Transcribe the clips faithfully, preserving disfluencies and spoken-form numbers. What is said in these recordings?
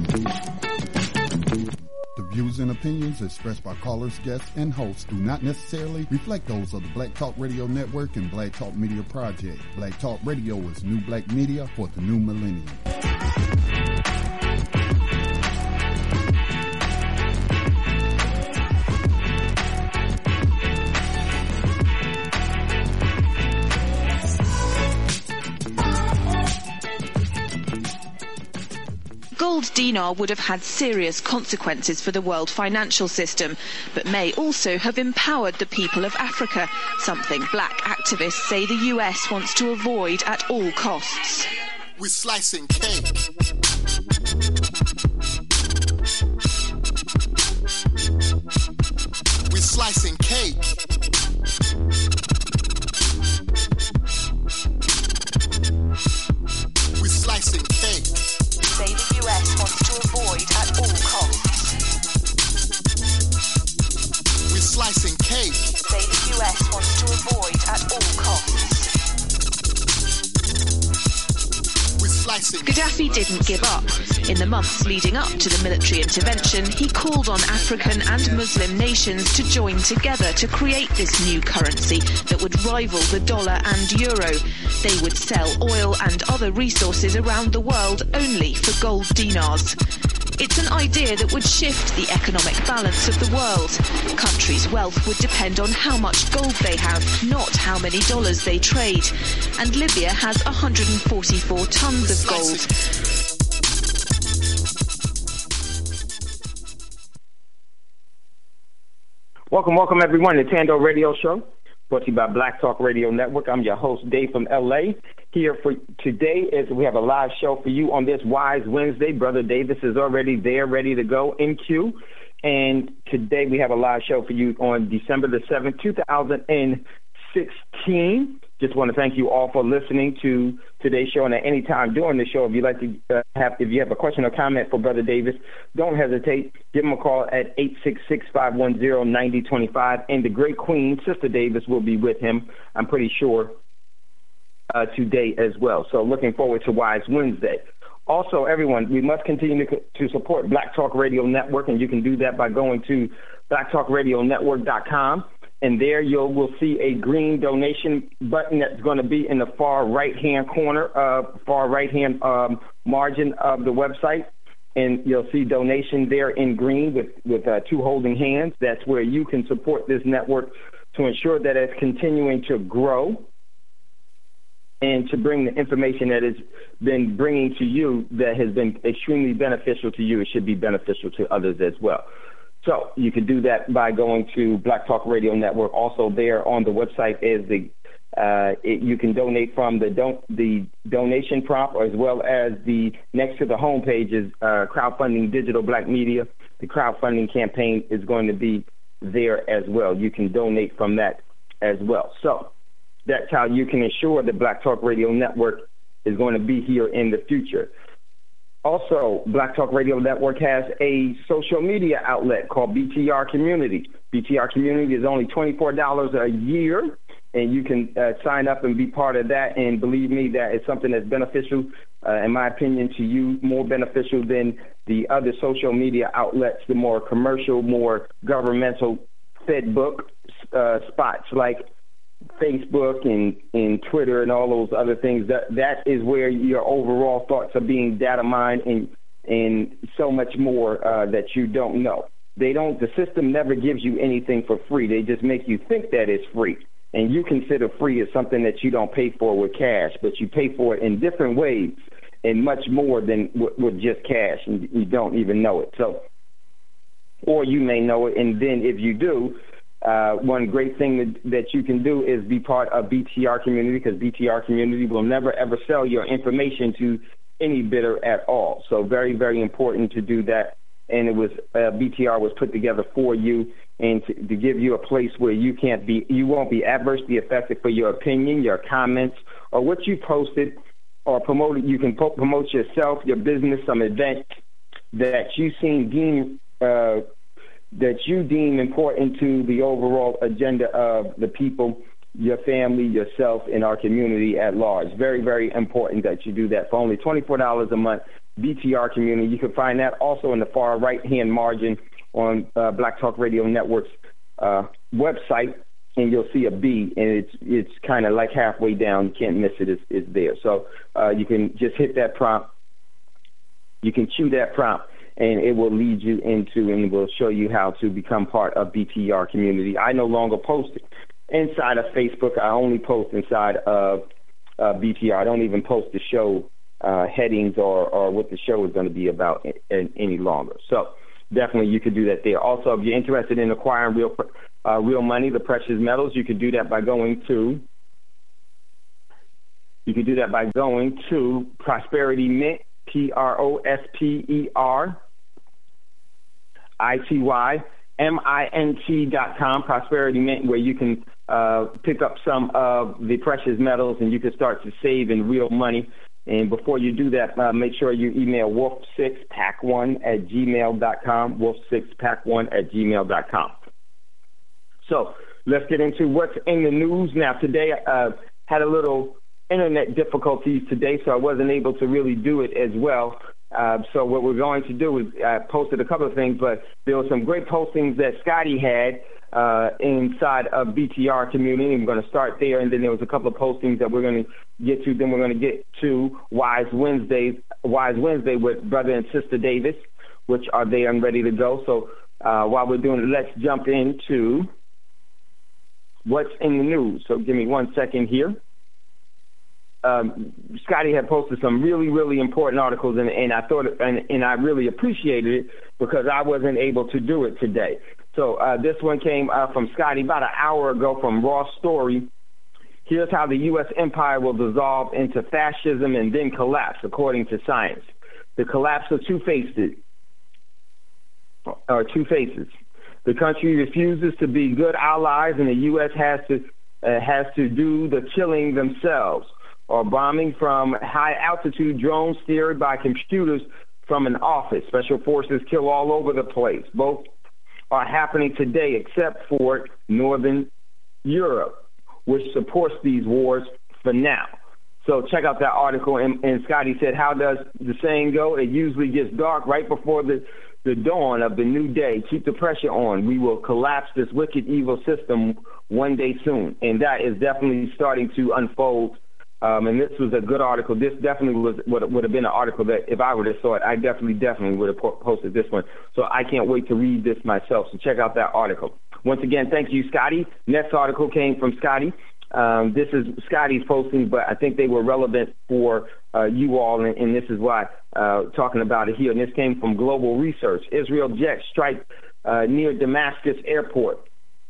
The views and opinions expressed by callers, guests, and hosts do not necessarily reflect those of the Black Talk Radio Network and Black Talk Media Project. Black Talk Radio is new black media for the new millennium. Gold dinar would have had serious consequences for the world financial system, but may also have empowered the people of Africa, something black activists say the U S wants to avoid at all costs. We're slicing cake. We're slicing cake. We're slicing cake. Say the U S wants to avoid at all costs. We're slicing cake. Say the U S wants to avoid at all costs. We're slicing Gaddafi didn't give up. In the months leading up to the military intervention, he called on African and Muslim nations to join together to create this new currency that would rival the dollar and euro. They would sell oil and other resources around the world only for gold dinars. It's an idea that would shift the economic balance of the world. Countries' wealth would depend on how much gold they have, not how many dollars they trade. And Libya has one hundred forty-four tons of gold. Welcome, welcome everyone to Tando Radio Show, brought to you by Black Talk Radio Network. I'm your host, Dave from L A. Here for today is we have a live show for you on this Wise Wednesday. Brother Davis is already there, ready to go in queue. And today we have a live show for you on December the seventh, two thousand sixteen. Just want to thank you all for listening to today's show. And at any time during the show, if you'd like to uh, have, if you have a question or comment for Brother Davis, don't hesitate. Give him a call at eight six six, five one zero, nine zero two five. And the great Queen, Sister Davis, will be with him, I'm pretty sure, uh, today as well. So looking forward to Wise Wednesday. Also, everyone, we must continue to, to support Black Talk Radio Network, and you can do that by going to black talk radio network dot com. And there you will see a green donation button that's going to be in the far right-hand corner, uh, far right-hand um, margin of the website. And you'll see donation there in green with, with uh, two holding hands. That's where you can support this network to ensure that it's continuing to grow and to bring the information that it's been bringing to you that has been extremely beneficial to you. It should be beneficial to others as well. So you can do that by going to Black Talk Radio Network. Also there on the website is the uh, it, you can donate from the don- the donation prompt, as well as the next to the homepage is uh, crowdfunding digital black media. The crowdfunding campaign is going to be there as well. You can donate from that as well. So that's how you can ensure the Black Talk Radio Network is going to be here in the future. Also, Black Talk Radio Network has a social media outlet called B T R Community. B T R Community is only twenty-four dollars a year, and you can uh, sign up and be part of that. And believe me, that is something that's beneficial, uh, in my opinion, to you, more beneficial than the other social media outlets, the more commercial, more governmental fed book uh, spots like Facebook and, and Twitter and all those other things. That that is where your overall thoughts are being data mined and and so much more uh, that you don't know. They don't. The system never gives you anything for free. They just make you think that it's free, and you consider free as something that you don't pay for with cash, but you pay for it in different ways and much more than w- with just cash, and you don't even know it. So, or you may know it, and then if you do. Uh, one great thing that, that you can do is be part of B T R Community, because B T R Community will never, ever sell your information to any bidder at all. So very, very important to do that. And it was uh, B T R was put together for you and to, to give you a place where you can't be, you won't be adversely affected for your opinion, your comments, or what you posted or promoted. You can po- promote yourself, your business, some event that you seem deem uh, that you deem important to the overall agenda of the people, your family, yourself, and our community at large. Very, very important that you do that. For only twenty-four dollars a month, B T R community. You can find that also in the far right-hand margin on uh, Black Talk Radio Network's uh, website, and you'll see a B, and it's it's kind of like halfway down. You can't miss it. It's, it's there. So uh, you can just hit that prompt. You can cue that prompt, and it will lead you into and will show you how to become part of B T R community. I no longer post inside of Facebook. I only post inside of uh, B T R. I don't even post the show uh, headings or, or what the show is going to be about in, in, any longer. So definitely you could do that there. Also, if you're interested in acquiring real uh, real money, the precious metals, you could do that by going to you could do that by going to Prosperity Mint, P R O S P E R I T Y M I N T dot com, Prosperity Mint, where you can uh, pick up some of the precious metals and you can start to save in real money. And before you do that, uh, make sure you email wolf six pack one at gmail dot com, wolf six pack one at gmail dot com. So let's get into what's in the news. Now, today I uh, had a little internet difficulties today, so I wasn't able to really do it as well. Uh, so what we're going to do is I posted a couple of things, but there were some great postings that Scotty had uh, inside of B T R community. I'm going to start there, and then there was a couple of postings that we're going to get to. Then we're going to get to Wise Wednesdays, Wise Wednesday with Brother and Sister Davis, which are there and ready to go. So uh, while we're doing it, let's jump into what's in the news. So give me one second here. Um, Scotty had posted some really, really important articles, and, and I thought, and, and I really appreciated it because I wasn't able to do it today. So uh, this one came uh, from Scotty about an hour ago from Raw Story. Here's how the U S empire will dissolve into fascism and then collapse, according to science. The collapse of two faces, or two faces. The country refuses to be good allies, and the U S has to uh, has to do the killing themselves, or bombing from high-altitude drones steered by computers from an office. Special forces kill all over the place. Both are happening today except for Northern Europe, which supports these wars for now. So check out that article. And, and Scotty said, how does the saying go? It usually gets dark right before the, the dawn of the new day. Keep the pressure on. We will collapse this wicked, evil system one day soon. And that is definitely starting to unfold. Um, and this was a good article. This definitely was would, would have been an article that if I would have saw it, I definitely, definitely would have po- posted this one. So I can't wait to read this myself. So check out that article. Once again, thank you, Scotty. Next article came from Scotty. Um, this is Scotty's posting, but I think they were relevant for uh, you all, and, and this is why uh, talking about it here. And this came from Global Research. Israel jets strike uh, near Damascus airport.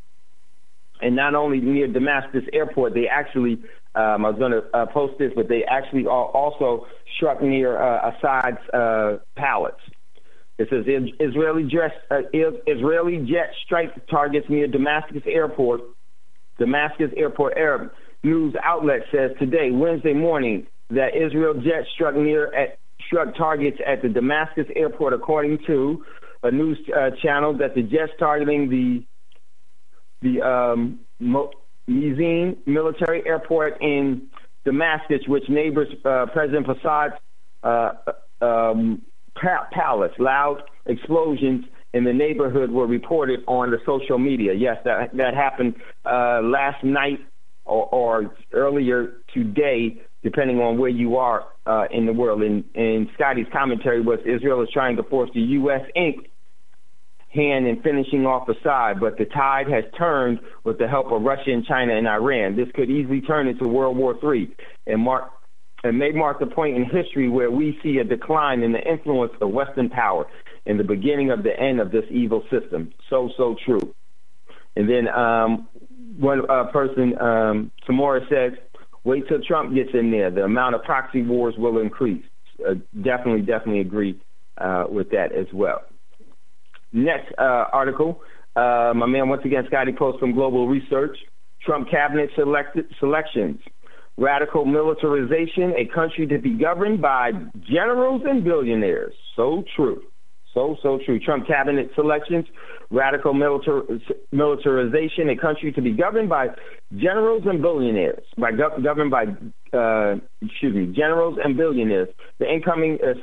And not only near Damascus airport, they actually Um, I was going to uh, post this, but they actually also struck near uh, Assad's uh, palace. It says Israeli jet, uh, Israeli jet strike targets near Damascus airport. Damascus airport Arab news outlet says today, Wednesday morning, that Israel jet struck near at struck targets at the Damascus airport, according to a news uh, channel. That the jets targeting the the um, mo- Mizin military airport in Damascus, which neighbors uh, President Assad's uh, um, palace. Loud explosions in the neighborhood were reported on the social media. Yes, that that happened uh, last night or, or earlier today, depending on where you are uh, in the world. And, and Scotty's commentary was Israel is trying to force the U S Incorporated hand in finishing off Assad, but the tide has turned with the help of Russia and China and Iran. This could easily turn into World War Three and mark and may mark the point in history where we see a decline in the influence of Western power and the beginning of the end of this evil system. So, so true. And then um, one uh, person, um, Samora says, wait till Trump gets in there. The amount of proxy wars will increase. Uh, definitely, definitely agree uh, with that as well. Next uh, article, uh, my man, once again, Scotty Post from Global Research. Trump cabinet selected selections. Radical militarization, a country to be governed by generals and billionaires. So true. So, so true. Trump cabinet selections. Radical militar- militarization, a country to be governed by generals and billionaires. By go- governed by, uh, excuse me, generals and billionaires. The incoming uh,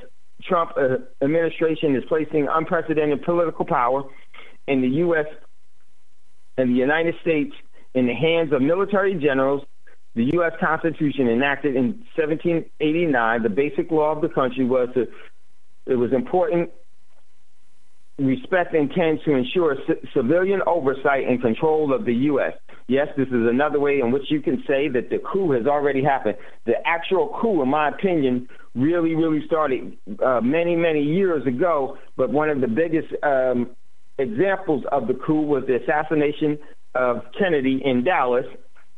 Trump uh, administration is placing unprecedented political power in the U S and the United States in the hands of military generals. The U S Constitution, enacted in seventeen eighty-nine, the basic law of the country, was to, it was important, respect and tend to ensure c- civilian oversight and control of the U S. Yes, this is another way in which you can say that the coup has already happened. The actual coup, in my opinion, really, really started uh, many, many years ago, but one of the biggest um, examples of the coup was the assassination of Kennedy in Dallas.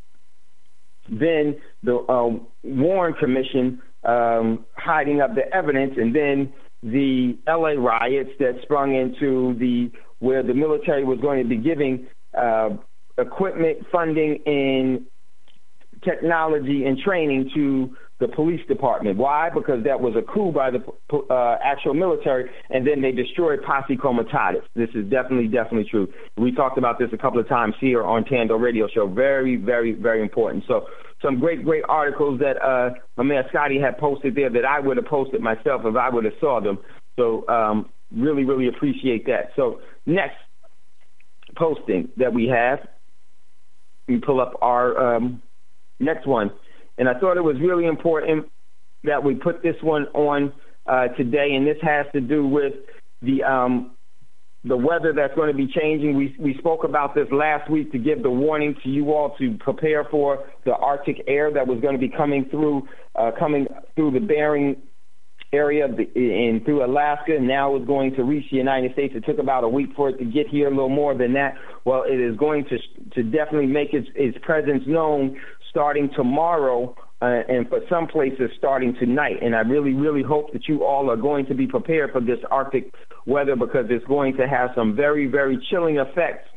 Then the uh, Warren Commission um, hiding up the evidence, and then the L A riots that sprung into the where the military was going to be giving uh, equipment, funding, and technology and training to the police department. Why? Because that was a coup by the uh, actual military, and then they destroyed Posse Comitatus. This is definitely, definitely true. We talked about this a couple of times here on Tando Radio Show. Very, very, very important. So some great, great articles that uh, my man Scotty had posted there that I would have posted myself if I would have saw them. So um, really, really appreciate that. So next posting that we have, we pull up our um, next one. And I thought it was really important that we put this one on uh, today, and this has to do with the um, the weather that's going to be changing. We we spoke about this last week to give the warning to you all to prepare for the Arctic air that was going to be coming through uh, coming through the Bering area and through Alaska, and now is going to reach the United States. It took about a week for it to get here, a little more than that. Well, it is going to to definitely make its, its presence known starting tomorrow, uh, and for some places starting tonight. And I really, really hope that you all are going to be prepared for this Arctic weather, because it's going to have some very, very chilling effects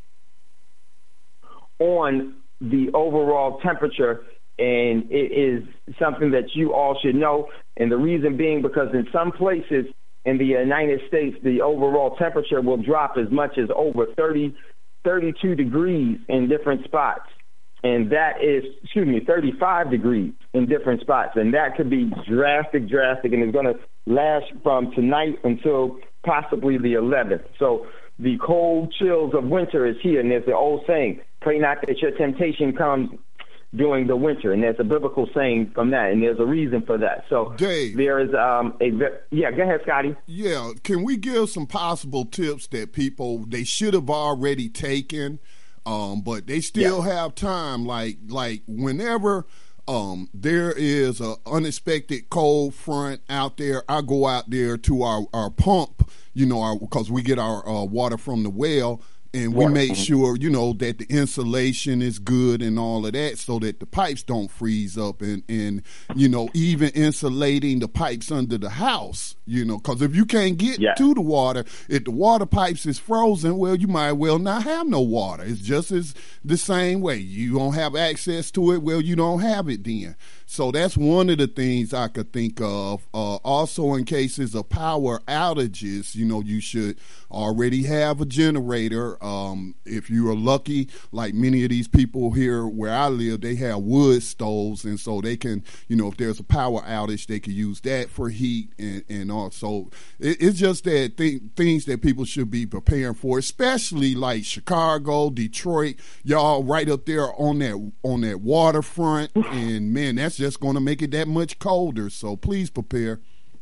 on the overall temperature, and it is something that you all should know. And the reason being because in some places in the United States, the overall temperature will drop as much as over thirty, thirty-two degrees in different spots. And that is, excuse me, thirty-five degrees in different spots. And that could be drastic, drastic, and it's going to last from tonight until possibly the eleventh. So the cold chills of winter is here. And there's the old saying, pray not that your temptation comes during the winter. And there's a biblical saying from that, and there's a reason for that. So Dave, there is um, a, yeah, go ahead, Scotty. Yeah, can we give some possible tips that people, they should have already taken, Um, but they still yeah. have time, like like whenever um, there is an unexpected cold front out there, I go out there to our, our pump, you know, because we get our uh, water from the well, and we make sure, you know, that the insulation is good and all of that, so that the pipes don't freeze up, and, and you know, even insulating the pipes under the house, you know, because if you can't get yeah. to the water, if the water pipes is frozen, well, you might well not have no water. It's just as the same way. You don't have access to it, well, you don't have it then. So that's one of the things I could think of. Uh, also, in cases of power outages, you know, you should already have a generator. Um, if you are lucky, like many of these people here where I live, they have wood stoves, and so they can, you know, if there's a power outage, they can use that for heat, and, and also it, it's just that th- things that people should be preparing for, especially like Chicago, Detroit, y'all right up there on that on that waterfront, and man, that's just going to make it that much colder. So please prepare.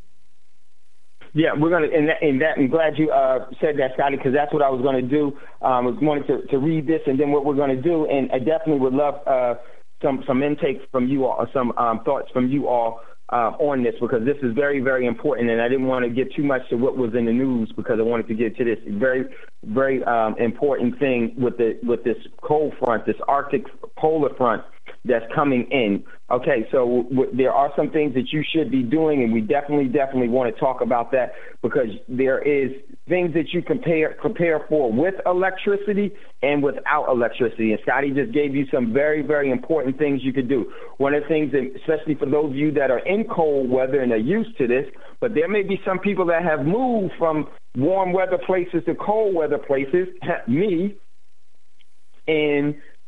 Yeah, we're going to, and that, and that, I'm glad you uh, said that, Scotty, because that's what I was going to do. Um, I was going to, to read this, and then what we're going to do, and I definitely would love uh, some some intake from you all, or some um, thoughts from you all uh, on this, because this is very, very important, and I didn't want to get too much to what was in the news, because I wanted to get to this very, very um, important thing with the with this cold front, this Arctic polar front that's coming in. Okay, so w- there are some things that you should be doing, and we definitely, definitely want to talk about that, because there is things that you compare prepare for with electricity and without electricity. And Scotty just gave you some very, very important things you could do. One of the things, that, especially for those of you that are in cold weather and are used to this, but there may be some people that have moved from warm weather places to cold weather places, me, and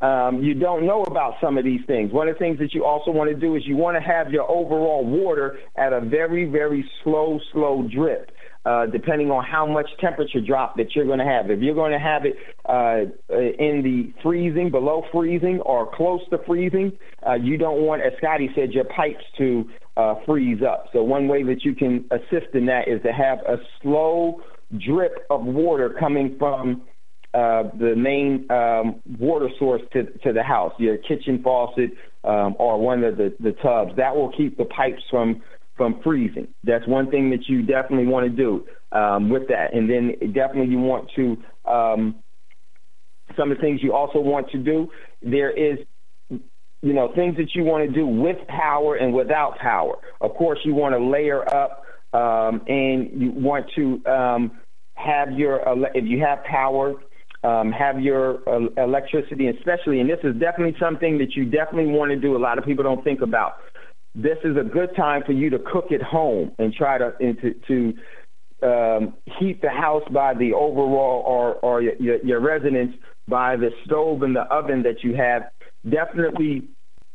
um, you don't know about some of these things. One of the things that you also want to do is you want to have your overall water at a very, very slow, slow drip. Uh, depending on how much temperature drop that you're going to have. If you're going to have it uh, in the freezing, below freezing, or close to freezing, uh, you don't want, as Scotty said, your pipes to uh, freeze up. So one way that you can assist in that is to have a slow drip of water coming from uh, the main um, water source to, to the house, your kitchen faucet um, or one of the, the tubs. That will keep the pipes from from freezing. That's one thing that you definitely want to do um, with that. And then definitely you want to, um, some of the things you also want to do, there is, you know, things that you want to do with power and without power. Of course, you want to layer up um, and you want to um, have your, if you have power, um, have your uh, electricity, especially, and this is definitely something that you definitely want to do. A lot of people don't think about. This is a good time for you to cook at home and try to and to, to um, heat the house by the overall or, or your, your residence by the stove and the oven that you have. Definitely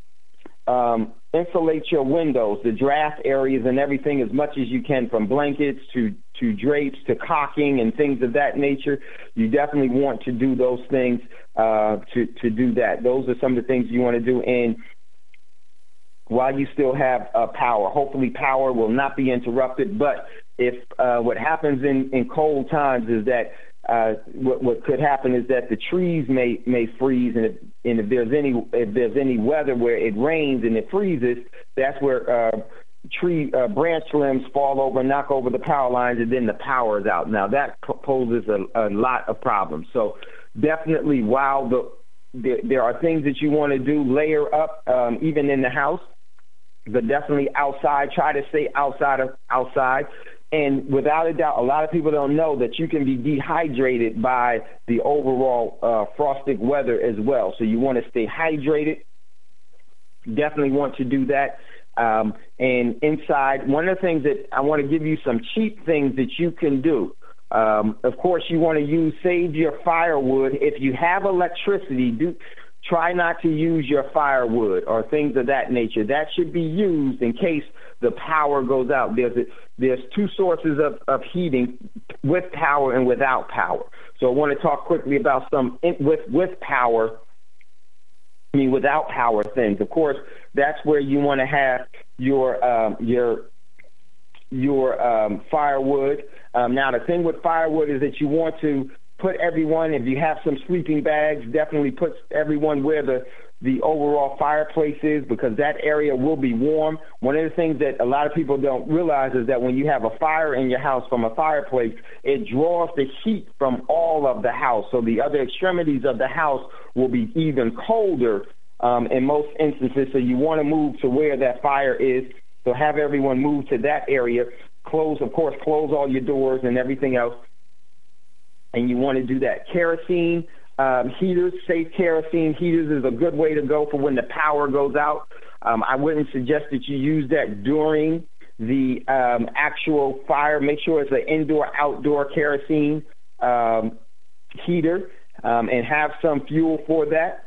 um, insulate your windows, the draft areas and everything as much as you can, from blankets to, to drapes to caulking and things of that nature. You definitely want to do those things uh, to, to do that. Those are some of the things you want to do. And while you still have uh, power. Hopefully power will not be interrupted, but if uh, what happens in, in cold times is that uh, what, what could happen is that the trees may, may freeze, and if, and if there's any if there's any weather where it rains and it freezes, that's where uh, tree uh, branch limbs fall over, knock over the power lines, and then the power is out. Now that poses a, a lot of problems. So definitely, while the there, there are things that you want to do, layer up um, even in the house. But definitely outside, try to stay outside of outside. And without a doubt, a lot of people don't know that you can be dehydrated by the overall uh, frosted weather as well. So you want to stay hydrated. Definitely want to do that. Um, and inside, one of the things that I want to give you some cheap things that you can do. Um, of course, you want to use, save your firewood. If you have electricity, do try not to use your firewood or things of that nature. That should be used in case the power goes out. There's a, there's two sources of, of heating, with power and without power. So I want to talk quickly about some in, with with power, I mean without power things. Of course, that's where you want to have your um, your your um, firewood. Um, now the thing with firewood is that you want to put everyone, if you have some sleeping bags, definitely put everyone where the, the overall fireplace is, because that area will be warm. One of the things that a lot of people don't realize is that when you have a fire in your house from a fireplace, it draws the heat from all of the house. So the other extremities of the house will be even colder um, in most instances. So you want to move to where that fire is. So have everyone move to that area. Close, of course, close all your doors and everything else. And you want to do that. Kerosene um, heaters, safe kerosene heaters is a good way to go for when the power goes out. Um, I wouldn't suggest that you use that during the um, actual fire. Make sure it's an indoor-outdoor kerosene um, heater um, and have some fuel for that.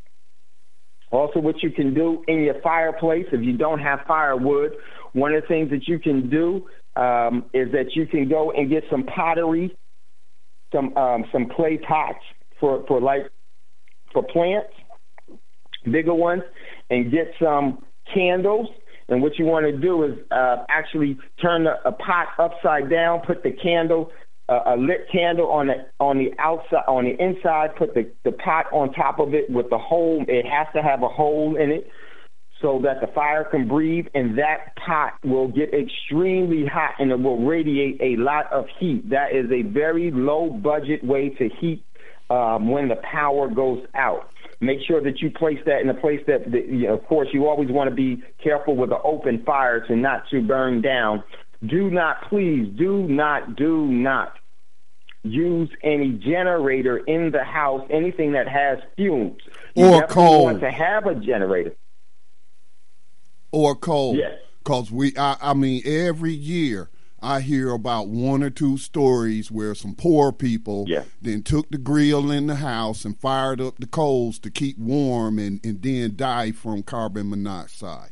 Also, what you can do in your fireplace, if you don't have firewood, one of the things that you can do um, is that you can go and get some pottery, some um, some clay pots for, for like for plants, bigger ones, and get some candles. And what you want to do is uh, actually turn the, a pot upside down, put the candle, uh, a lit candle on the on the outside, on the inside, put the, the pot on top of it with the hole. It has to have a hole in it so that the fire can breathe, and that pot will get extremely hot and it will radiate a lot of heat. That is a very low budget way to heat um, when the power goes out. Make sure that you place that in a place that, that you know, of course, you always want to be careful with an open fire to not to burn down. Do not, please, do not, do not use any generator in the house, anything that has fumes. You or coal. Want to have a generator. Or coal. Yes. Because we, I, I mean, every year I hear about one or two stories where some poor people yeah. then took the grill in the house and fired up the coals to keep warm and, and then died from carbon monoxide.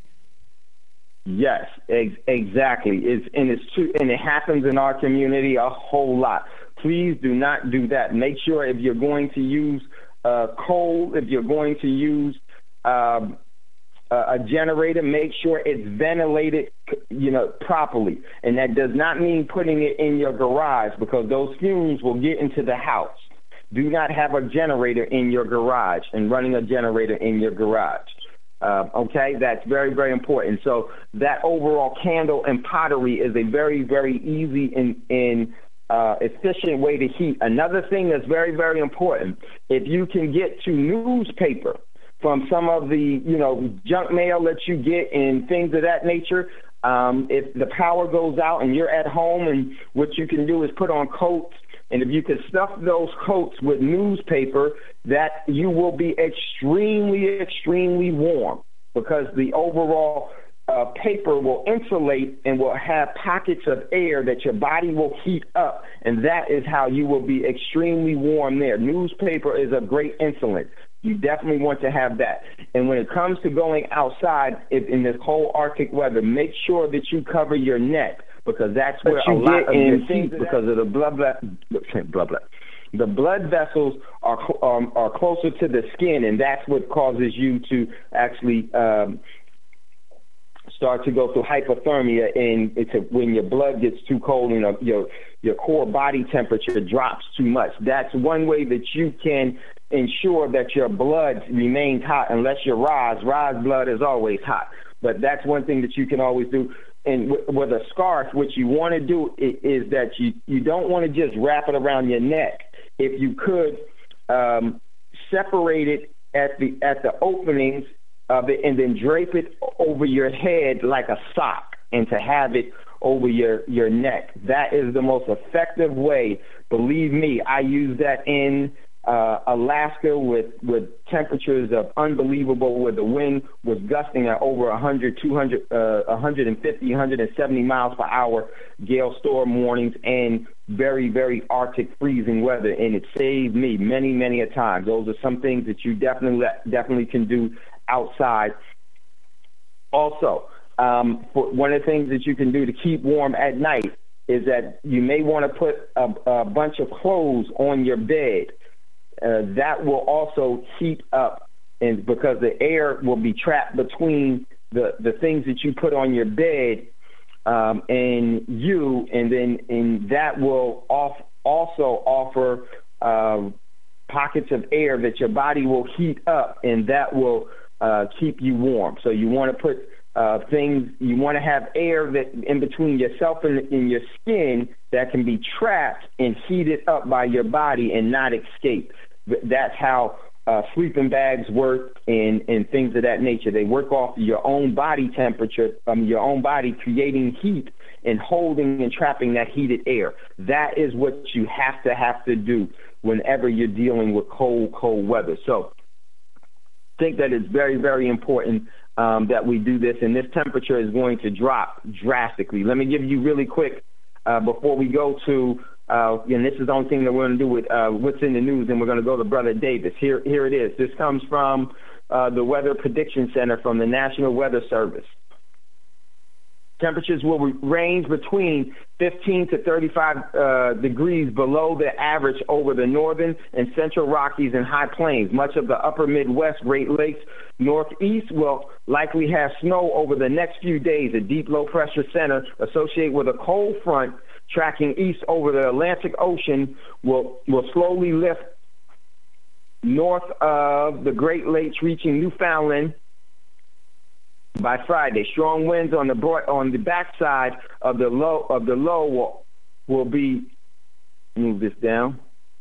Yes, ex- exactly. It's, and it's true, and it happens in our community a whole lot. Please do not do that. Make sure if you're going to use uh, coal, if you're going to use uh, a generator, make sure it's ventilated, you know, properly. And that does not mean putting it in your garage, because those fumes will get into the house. Do not have a generator in your garage and running a generator in your garage. Uh, okay, that's very, very important. So that overall candle and pottery is a very, very easy and, and uh, efficient way to heat. Another thing that's very, very important, if you can get to newspaper from some of the, you know, junk mail that you get and things of that nature, um, if the power goes out and you're at home, and what you can do is put on coats. And if you can stuff those coats with newspaper, that you will be extremely, extremely warm, because the overall uh, paper will insulate and will have pockets of air that your body will heat up. And that is how you will be extremely warm there. Newspaper is a great insulant. You definitely want to have that. And when it comes to going outside in this whole Arctic weather, make sure that you cover your neck, because that's where a lot of your heat, because of the blood, blood, blood, blood. The blood vessels are um, are closer to the skin, and that's what causes you to actually um, start to go through hypothermia, and it's a, when your blood gets too cold and your your core body temperature drops too much. That's one way that you can ensure that your blood remains hot, unless you're Roz. Roz blood is always hot, but that's one thing that you can always do. And with a scarf, what you want to do is that you, you don't want to just wrap it around your neck. If you could um, separate it at the at the openings of it, and then drape it over your head like a sock, and to have it over your, your neck. That is the most effective way. Believe me, I use that in Uh, Alaska with, with temperatures of unbelievable, where the wind was gusting at over one hundred, two hundred, uh, one fifty, one seventy miles per hour, gale storm warnings, and very, very Arctic freezing weather. And it saved me many, many a time. Those are some things that you definitely definitely can do outside. Also, um, for one of the things that you can do to keep warm at night is that you may want to put a, a bunch of clothes on your bed. Uh, that will also heat up, and because the air will be trapped between the, the things that you put on your bed um, and you, and then and that will off, also offer uh, pockets of air that your body will heat up, and that will uh, keep you warm. So you want to put uh, things, you want to have air that in between yourself and, and your skin that can be trapped and heated up by your body and not escape. That's how uh, sleeping bags work, and, and things of that nature. They work off your own body temperature, um, your own body creating heat and holding and trapping that heated air. That is what you have to have to do whenever you're dealing with cold, cold weather. So I think that it's very, very important um, that we do this, and this temperature is going to drop drastically. Let me give you really quick, uh, before we go to Uh, and this is the only thing that we're going to do with uh, what's in the news, and we're going to go to Brother Davis. Here, here it is. This comes from uh, the Weather Prediction Center from the National Weather Service. Temperatures will range between fifteen to thirty-five uh, degrees below the average over the northern and central Rockies and high plains. Much of the upper Midwest, Great Lakes, Northeast will likely have snow over the next few days. A deep low-pressure center associated with a cold front tracking east over the Atlantic Ocean will will slowly lift north of the Great Lakes, reaching Newfoundland by Friday. Strong winds on the broad, on the backside of the low of the low will will be move this down,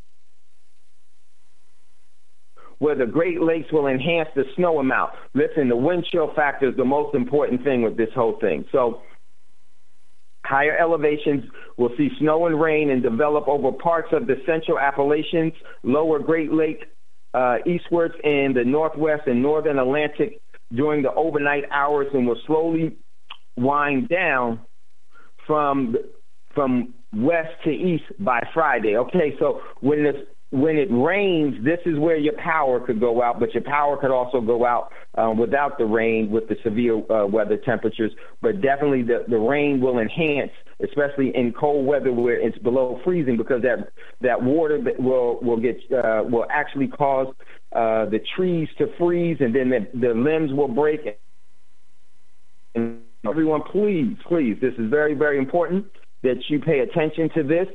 where the Great Lakes will enhance the snow amount. Listen, the wind chill factor is the most important thing with this whole thing. So higher elevations will see snow and rain and develop over parts of the central Appalachians, lower Great Lake, uh, eastwards in the northwest and northern Atlantic during the overnight hours, and will slowly wind down from from west to east by Friday. Okay, so when this when it rains, this is where your power could go out, but your power could also go out uh, without the rain with the severe uh, weather temperatures. But definitely the, the rain will enhance, especially in cold weather where it's below freezing, because that that water will will get uh, will actually cause uh, the trees to freeze, and then the, the limbs will break. And everyone, please, please, this is very, very important that you pay attention to this.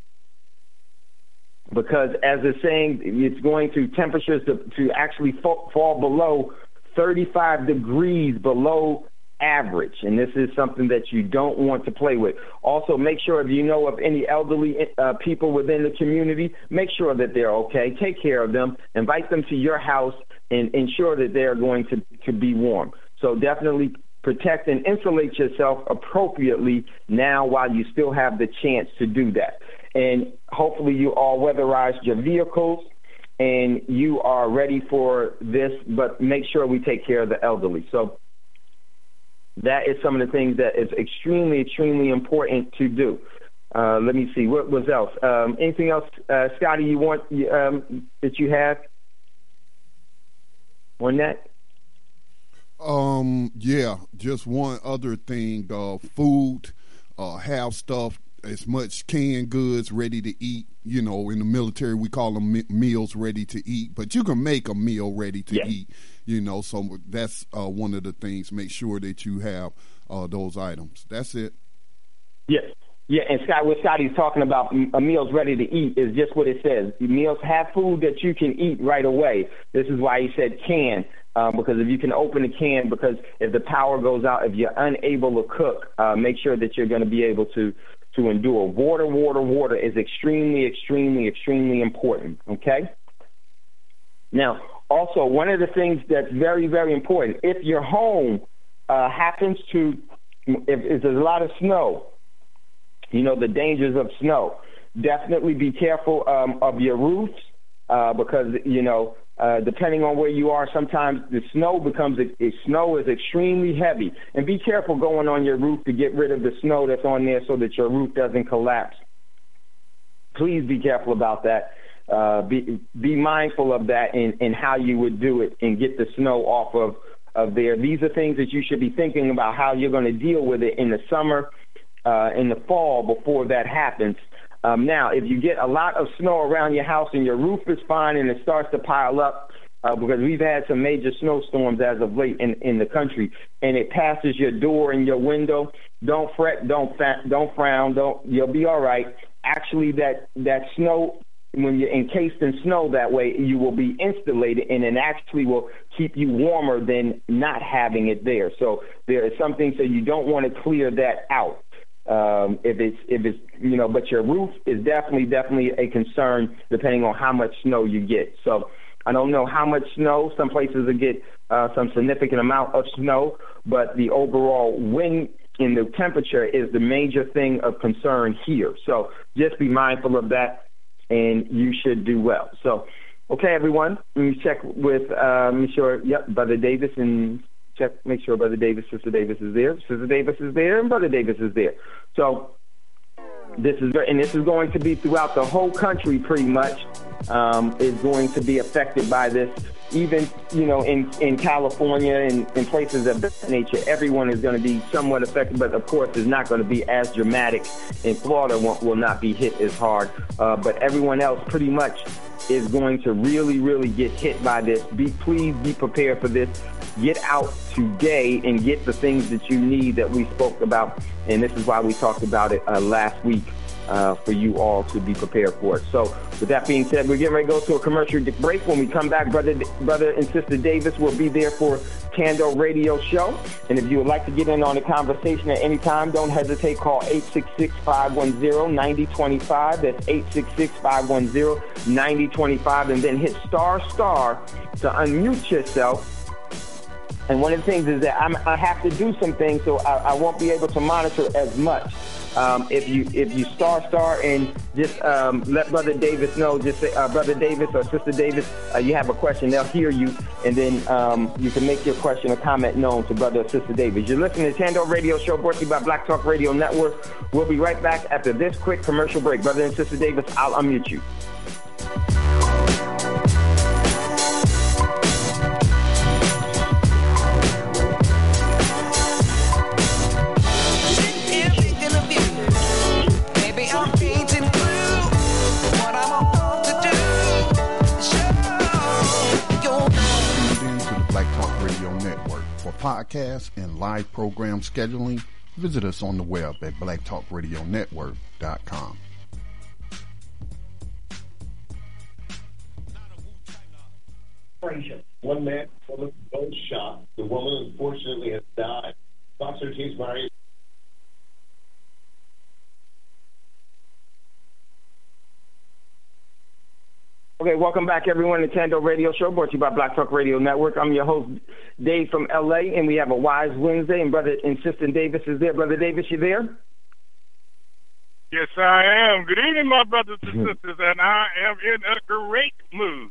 Because as it's saying, it's going to temperatures to, to actually fall, fall below thirty-five degrees below average. And this is something that you don't want to play with. Also, make sure if you know of any elderly uh, people within the community, make sure that they're okay. Take care of them. Invite them to your house and ensure that they're going to, to be warm. So definitely protect and insulate yourself appropriately now while you still have the chance to do that. And hopefully you all weatherized your vehicles and you are ready for this, but make sure we take care of the elderly. So that is some of the things that is extremely, extremely important to do. Uh, let me see. What was else? Um, anything else, uh, Scotty, you want um, that you have on that? Um, yeah, just one other thing, uh, food, uh, have stuff, as much canned goods ready to eat. You know, in the military, we call them me- meals ready to eat, but you can make a meal ready to yeah. eat, you know, so that's uh, one of the things. Make sure that you have uh, those items. That's it. Yes. Yeah, and Scott, what Scotty's talking about, a meals ready to eat, is just what it says. Meals have food that you can eat right away. This is why he said can. Um, because if you can open a can, because if the power goes out, if you're unable to cook, uh, make sure that you're going to be able to, to endure. Water, water, water is extremely, extremely, extremely important, okay? Now, also, one of the things that's very, very important, if your home uh, happens to, if, if there's a lot of snow, you know, the dangers of snow, definitely be careful um, of your roofs uh, because, you know, Uh, depending on where you are, sometimes the snow becomes, a, a snow is extremely heavy. And be careful going on your roof to get rid of the snow that's on there so that your roof doesn't collapse. Please be careful about that. Uh, be, be mindful of that in, in how you would do it and get the snow off of, of there. These are things that you should be thinking about how you're going to deal with it in the summer, uh, in the fall before that happens. Um, now, if you get a lot of snow around your house and your roof is fine and it starts to pile up, uh, because we've had some major snowstorms as of late in, in the country, and it passes your door and your window, don't fret, don't fa- don't frown, don't you'll be all right. Actually, that that snow, when you're encased in snow that way, you will be insulated, and it actually will keep you warmer than not having it there. So there is something, so you don't want to clear that out. Um, if it's, if it's, you know, but your roof is definitely, definitely a concern depending on how much snow you get. So I don't know how much snow. Some places will get uh, some significant amount of snow, but the overall wind in the temperature is the major thing of concern here. So just be mindful of that, and you should do well. So, okay, everyone, let me check with, uh, make sure, yep, Brother Davis, and check, make sure Brother Davis, Sister Davis is there. Sister Davis is there, and Brother Davis is there. So this is, and this is going to be throughout the whole country pretty much, um, is going to be affected by this. Even, you know, in, in California and in places of that nature, everyone is going to be somewhat affected, but of course it's not going to be as dramatic. In Florida, will, will not be hit as hard, uh, but everyone else pretty much is going to really, really get hit by this. Be please be prepared for this. Get out today and get the things that you need that we spoke about, and this is why we talked about it uh, last week uh, for you all to be prepared for it. So with that being said, we're getting ready to go to a commercial break. When we come back, brother, brother and sister Davis will be there for Tando Radio Show. And if you would like to get in on the conversation at any time, don't hesitate. Call eight six six, five one zero, nine zero two five. That's eight six six, five one zero, nine zero two five. And then hit star star to unmute yourself. And one of the things is that I'm, I have to do some things, so I, I won't be able to monitor as much. Um, if you if you star star and just um, let Brother Davis know, just say, uh, Brother Davis or Sister Davis, uh, you have a question, they'll hear you, and then um, you can make your question or comment known to Brother or Sister Davis. You're listening to the Tando Radio Show, brought to you by Black Talk Radio Network. We'll be right back after this quick commercial break. Brother and Sister Davis, I'll unmute you. For podcasts and live program scheduling, visit us on the web at black talk radio network dot com. One man, woman, both shot. The woman unfortunately has died. Fox thirteen's Mario. Okay, welcome back, everyone, to Tando Radio Show, brought to you by Black Talk Radio Network. I'm your host, Dave from L A, and we have a Wise Wednesday, and Brother and Sister Davis is there. Brother Davis, you there? Yes, I am. Good evening, my brothers and sisters, and I am in a great mood.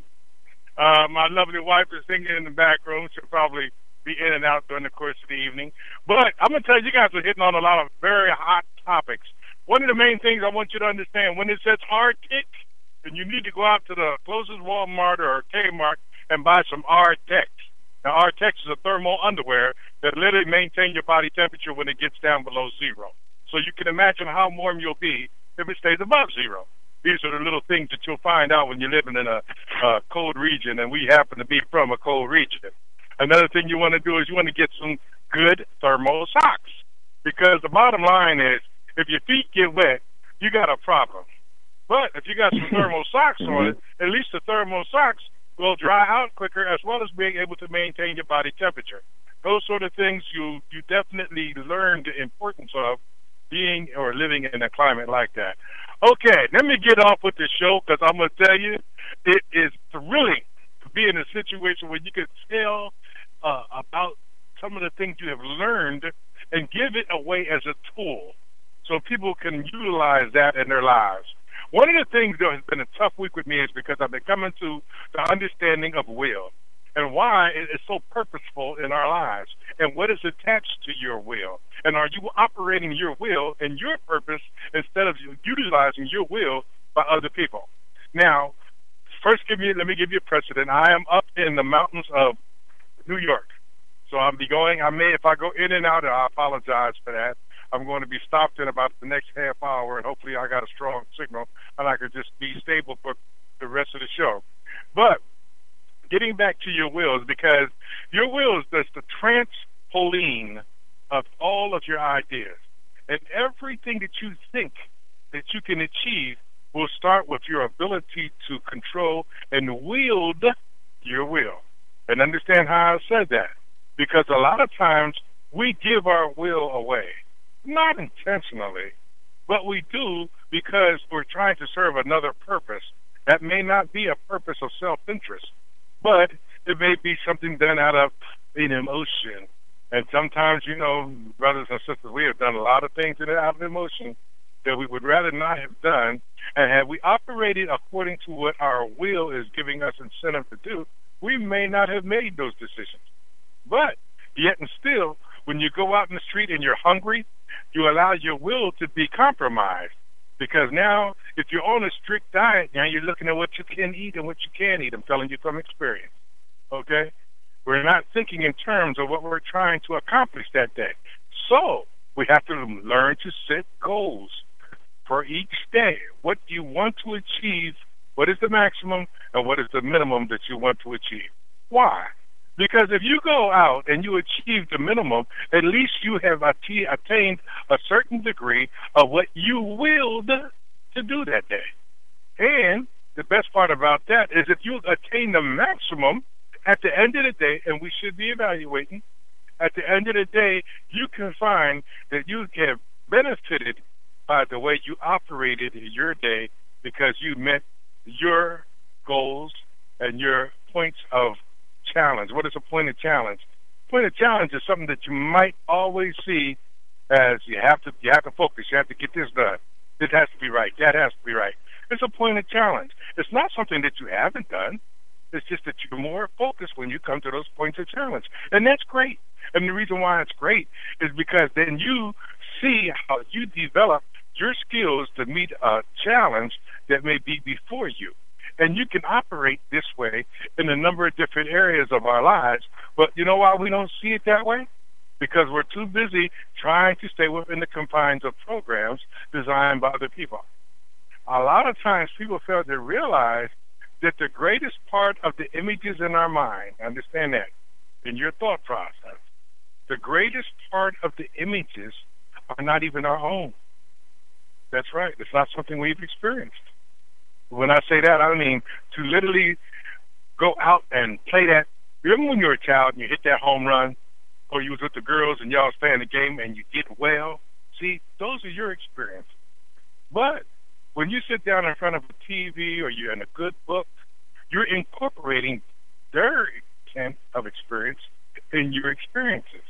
Uh, my lovely wife is singing in the back room. She'll probably be in and out during the course of the evening. But I'm going to tell you, you guys are hitting on a lot of very hot topics. One of the main things I want you to understand, when it says Arctic, then you need to go out to the closest Walmart or Kmart and buy some Artex. Now, Artex is a thermal underwear that literally maintains your body temperature when it gets down below zero. So you can imagine how warm you'll be if it stays above zero. These are the little things that you'll find out when you're living in a, a cold region, and we happen to be from a cold region. Another thing you want to do is you want to get some good thermal socks, because the bottom line is if your feet get wet, you got a problem. But if you got some thermal socks on it, at least the thermal socks will dry out quicker, as well as being able to maintain your body temperature. Those sort of things you, you definitely learn the importance of being or living in a climate like that. Okay, let me get off with the show, because I'm going to tell you, it is thrilling to be in a situation where you can tell uh, about some of the things you have learned and give it away as a tool so people can utilize that in their lives. One of the things that has been a tough week with me is because I've been coming to the understanding of will and why it is so purposeful in our lives and what is attached to your will. And are you operating your will and your purpose instead of utilizing your will by other people? Now, first, give me let me give you a precedent. I am up in the mountains of New York. So I'll be going, I may, if I go in and out, I apologize for that. I'm going to be stopped in about the next half hour, and hopefully I got a strong signal, and I could just be stable for the rest of the show. But getting back to your will is because your will is just the trampoline of all of your ideas. And everything that you think that you can achieve will start with your ability to control and wield your will. And understand how I said that. Because a lot of times we give our will away. Not intentionally, but we do because we're trying to serve another purpose. That may not be a purpose of self-interest, but it may be something done out of an emotion. And sometimes, you know, brothers and sisters, we have done a lot of things out of emotion that we would rather not have done. And had we operated according to what our will is giving us incentive to do, we may not have made those decisions. But yet and still, when you go out in the street and you're hungry, you allow your will to be compromised. Because now, if you're on a strict diet, now you're looking at what you can eat and what you can't eat. I'm telling you from experience. Okay? We're not thinking in terms of what we're trying to accomplish that day. So, we have to learn to set goals for each day. What do you want to achieve? What is the maximum and what is the minimum that you want to achieve? Why? Because if you go out and you achieve the minimum, at least you have attained a certain degree of what you willed to do that day. And the best part about that is if you attain the maximum, at the end of the day, and we should be evaluating, at the end of the day, you can find that you have benefited by the way you operated your day because you met your goals and your points of challenge. What is a point of challenge? Point of challenge is something that you might always see as you have to you have to focus. You have to get this done. This has to be right. That has to be right. It's a point of challenge. It's not something that you haven't done. It's just that you're more focused when you come to those points of challenge. And that's great. And the reason why it's great is because then you see how you develop your skills to meet a challenge that may be before you. And you can operate this way in a number of different areas of our lives. But you know why we don't see it that way? Because we're too busy trying to stay within the confines of programs designed by other people. A lot of times people fail to realize that the greatest part of the images in our mind, understand that, in your thought process, the greatest part of the images are not even our own. That's right. It's not something we've experienced. When I say that, I mean to literally go out and play that. Remember when you were a child and you hit that home run, or you was with the girls and y'all was playing the game and you did well? See, those are your experiences. But when you sit down in front of a T V or you're in a good book, you're incorporating their extent of experience in your experiences.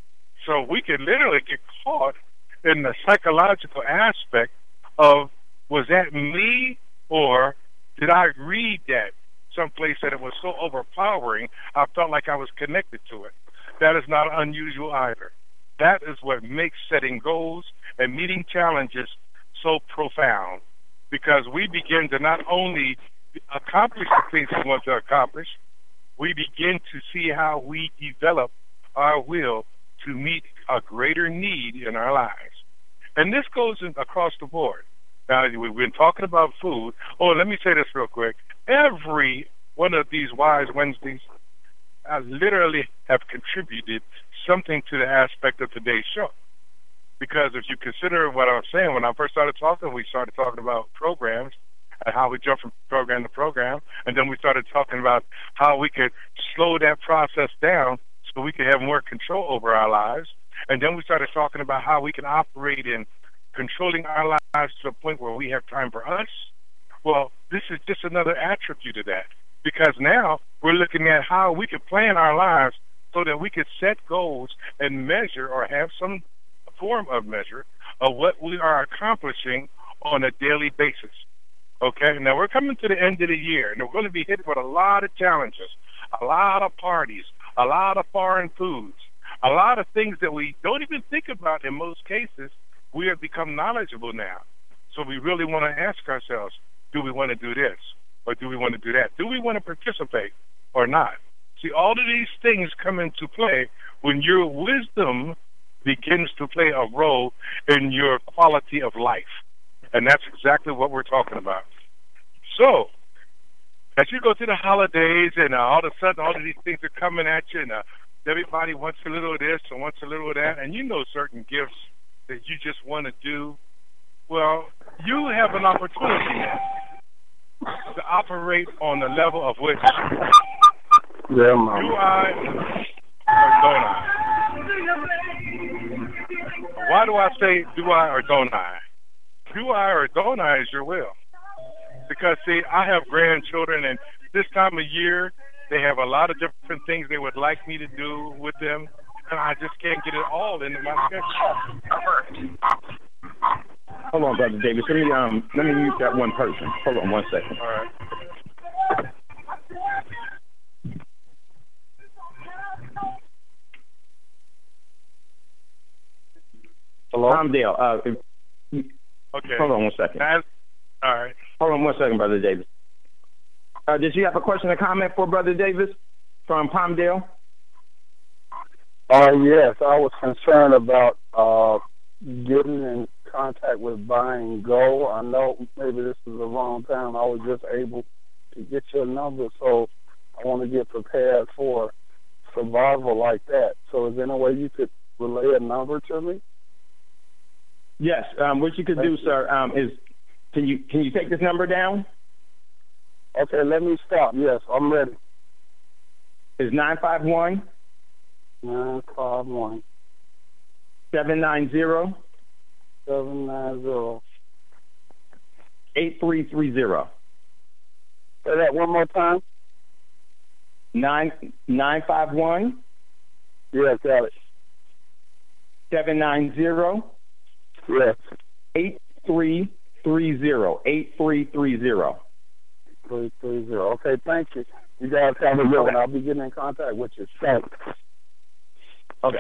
So we can literally get caught in the psychological aspect of, was that me, or did I read that someplace that it was so overpowering I felt like I was connected to it? That is not unusual either. That is what makes setting goals and meeting challenges so profound, because we begin to not only accomplish the things we want to accomplish, we begin to see how we develop our will to meet a greater need in our lives. And this goes in, across the board. Now, we've been talking about food. Oh, let me say this real quick. Every one of these Wise Wednesdays, I literally have contributed something to the aspect of today's show. Because if you consider what I was saying, when I first started talking, we started talking about programs and how we jump from program to program. And then we started talking about how we could slow that process down so we could have more control over our lives. And then we started talking about how we can operate in controlling our lives to the point where we have time for us. Well, this is just another attribute of that, because now we're looking at how we can plan our lives so that we could set goals and measure, or have some form of measure of what we are accomplishing on a daily basis. Okay, now we're coming to the end of the year, and we're going to be hit with a lot of challenges, a lot of parties, a lot of foreign foods, a lot of things that we don't even think about in most cases. We have become knowledgeable now. So we really want to ask ourselves, do we want to do this, or do we want to do that? Do we want to participate or not? See, all of these things come into play when your wisdom begins to play a role in your quality of life. And that's exactly what we're talking about. So, as you go through the holidays and uh, all of a sudden all of these things are coming at you, and uh, everybody wants a little of this and wants a little of that, and you know certain gifts that you just want to do, well, you have an opportunity now to operate on the level of which yeah, Mama. do I or don't I? Why do I say do I or don't I? Do I or don't I is your will. Because, see, I have grandchildren, and this time of year, they have a lot of different things they would like me to do with them, and I just can't get it all into my schedule. Hold on, Brother Davis. Let me um let me mute that one person. Hold on one second. All right. Hello? Tom Dale. Uh, if, okay. Hold on one second. All right. Hold on one second, Brother Davis. Uh, did you have a question or comment for Brother Davis from Palmdale? Uh, yes, I was concerned about uh, getting in contact with Buying Go. I know maybe this is the wrong time. I was just able to get your number, so I want to get prepared for survival like that. So is there any way you could relay a number to me? Yes. Um, what you could Thank do, you. sir, um, is can you can you take this number down? Okay, let me stop. Yes, I'm ready. It's nine five one nine five one seven nine zero seven nine zero eight three three zero. Say that one more time. Nine nine five one. Yeah, got it. seven nine zero, Yes. eight three three zero. eight three three zero. three three zero. Okay, thank you. You guys have a good one. I'll be getting in contact with you. Thanks. Okay.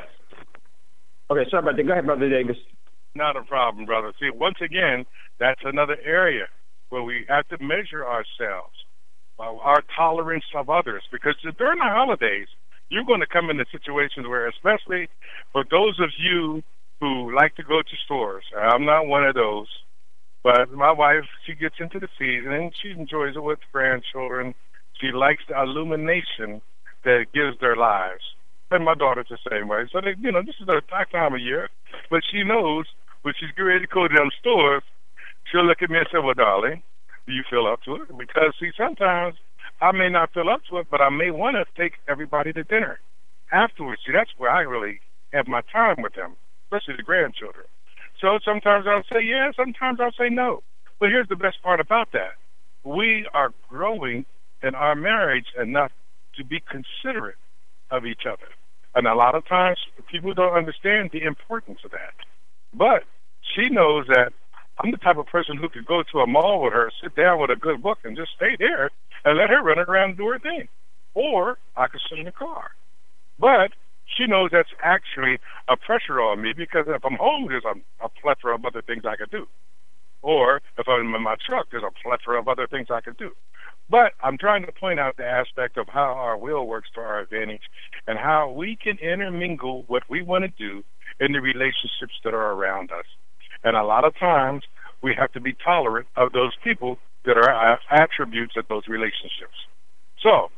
Okay, sorry about that. Go ahead, Brother Davis. Not a problem, brother. See, once again, that's another area where we have to measure ourselves, uh, our tolerance of others, because during the holidays, you're going to come into situations where, especially for those of you who like to go to stores, I'm not one of those, but my wife, she gets into the season and she enjoys it with grandchildren. She likes the illumination that it gives their lives. And my daughter's the same way. So, they, you know, this is the time of year, but she knows when she's getting ready to go to them stores, she'll look at me and say, well, darling, do you feel up to it? Because, see, sometimes I may not feel up to it, but I may want to take everybody to dinner afterwards. See, that's where I really have my time with them, especially the grandchildren. So sometimes I'll say yes, sometimes I'll say no. But here's the best part about that. We are growing in our marriage enough to be considerate of each other. And a lot of times people don't understand the importance of that. But she knows that I'm the type of person who could go to a mall with her, sit down with a good book, and just stay there and let her run around and do her thing. Or I could sit in the car. But she knows that's actually a pressure on me, because if I'm home, there's a, a plethora of other things I could do. Or if I'm in my truck, there's a plethora of other things I could do. But I'm trying to point out the aspect of how our will works to our advantage and how we can intermingle what we want to do in the relationships that are around us. And a lot of times we have to be tolerant of those people that are attributes of those relationships. So,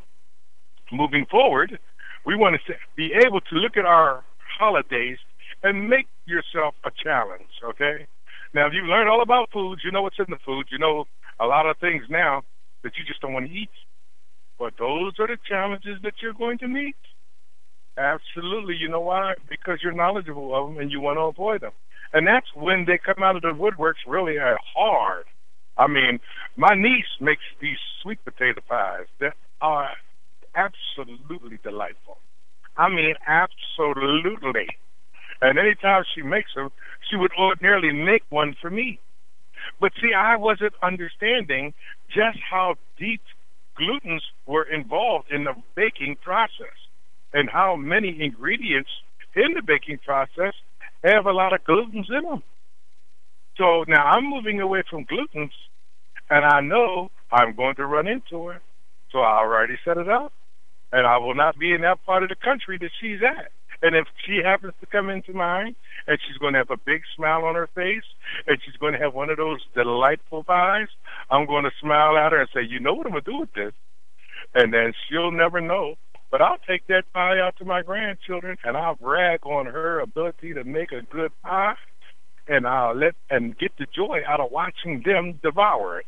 moving forward, we want to be able to look at our holidays and make yourself a challenge, okay? Now, if you learn all about foods, you know what's in the food. You know a lot of things now that you just don't want to eat. But those are the challenges that you're going to meet. Absolutely. You know why? Because you're knowledgeable of them and you want to avoid them. And that's when they come out of the woodworks really hard. I mean, my niece makes these sweet potato pies that are absolutely delightful. I mean, absolutely. And anytime she makes them, she would ordinarily make one for me. But see, I wasn't understanding just how deep glutens were involved in the baking process and how many ingredients in the baking process have a lot of glutens in them. So now I'm moving away from glutens, and I know I'm going to run into her. So I already set it up, and I will not be in that part of the country that she's at. And if she happens to come into mine, and she's going to have a big smile on her face, and she's going to have one of those delightful pies, I'm going to smile at her and say, you know what I'm going to do with this? And then she'll never know. But I'll take that pie out to my grandchildren, and I'll brag on her ability to make a good pie, and I'll let and get the joy out of watching them devour it.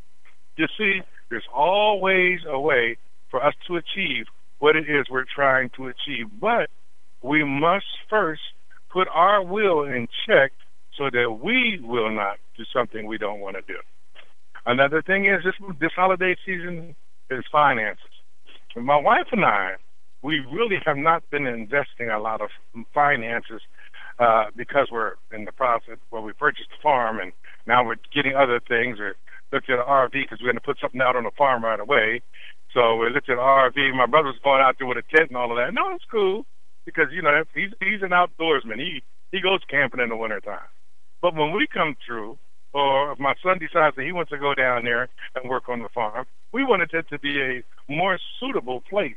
You see, there's always a way for us to achieve what it is we're trying to achieve. But we must first put our will in check so that we will not do something we don't want to do. Another thing is this, this holiday season is finances. And my wife and I, we really have not been investing a lot of finances uh, because we're in the process where we purchased a farm, and now we're getting other things. We're looked at an R V because we're going to put something out on the farm right away. So we looked at an R V. My brother's going out there with a tent and all of that. No, it's cool because, you know, he's he's an outdoorsman. He, he goes camping in the wintertime. But when we come through, or if my son decides that he wants to go down there and work on the farm, we wanted it to be a more suitable place.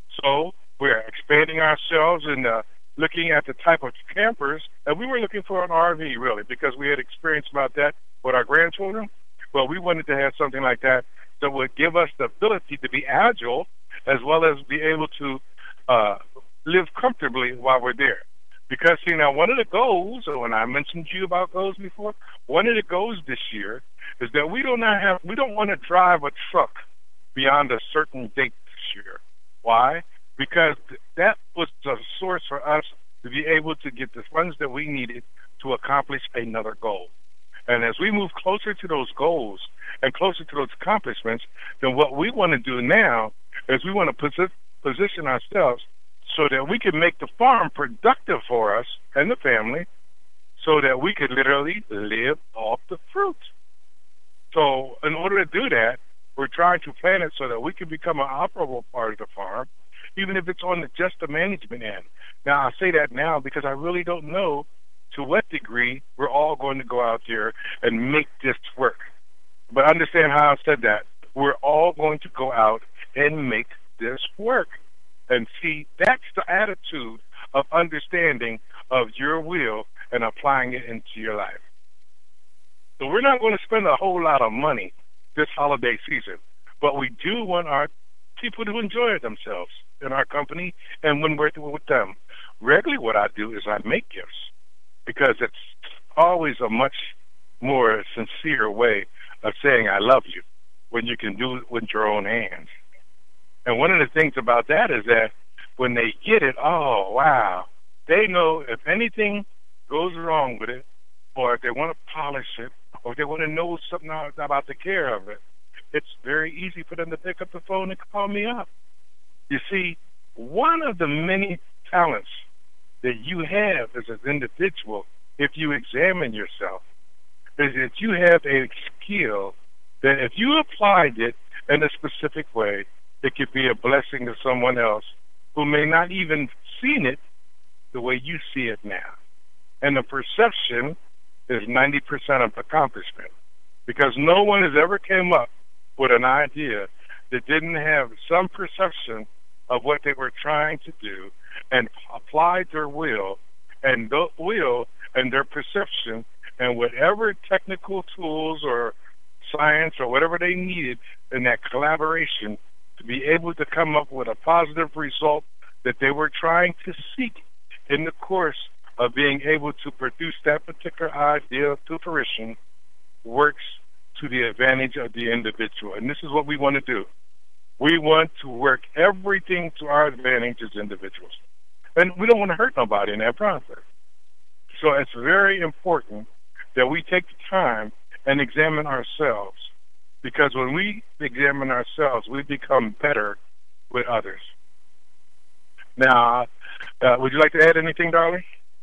So we're expanding ourselves and uh, looking at the type of campers, and we were looking for an R V, really, because we had experience about that with our grandchildren. Well, we wanted to have something like that that would give us the ability to be agile as well as be able to uh, live comfortably while we're there. Because, see, now one of the goals, when I mentioned to you about goals before, one of the goals this year is that we do not have, we don't want to drive a truck beyond a certain date this year. Why? Because that was a source for us to be able to get the funds that we needed to accomplish another goal. And as we move closer to those goals and closer to those accomplishments, then what we want to do now is we want to posi- position ourselves so that we can make the farm productive for us and the family, so that we could literally live off the fruit. So in order to do that, we're trying to plan it so that we can become an operable part of the farm, even if it's on the, just the management end. Now, I say that now because I really don't know to what degree we're all going to go out there and make this work. But understand how I said that. We're all going to go out and make this work. And see, that's the attitude of understanding of your will and applying it into your life. So we're not going to spend a whole lot of money this holiday season, but we do want our people to enjoy themselves in our company and when we're with them. Regularly what I do is I make gifts because it's always a much more sincere way of saying I love you when you can do it with your own hands. And one of the things about that is that when they get it, oh, wow, they know if anything goes wrong with it, or if they want to polish it, or if they want to know something about the care of it, it's very easy for them to pick up the phone and call me up. You see, one of the many talents that you have as an individual, if you examine yourself, is that you have a skill that if you applied it in a specific way, it could be a blessing to someone else who may not even seen it the way you see it now. And the perception is ninety percent of accomplishment, because no one has ever came up with an idea that didn't have some perception of what they were trying to do and applied their will and the will and their perception and whatever technical tools or science or whatever they needed in that collaboration to be able to come up with a positive result that they were trying to seek in the course of being able to produce that particular idea to fruition works to the advantage of the individual. And this is what we want to do. We want to work everything to our advantage as individuals. And we don't want to hurt nobody in that process. So it's very important that we take the time and examine ourselves, because when we examine ourselves, we become better with others. Now, uh, would you like to add anything, darling?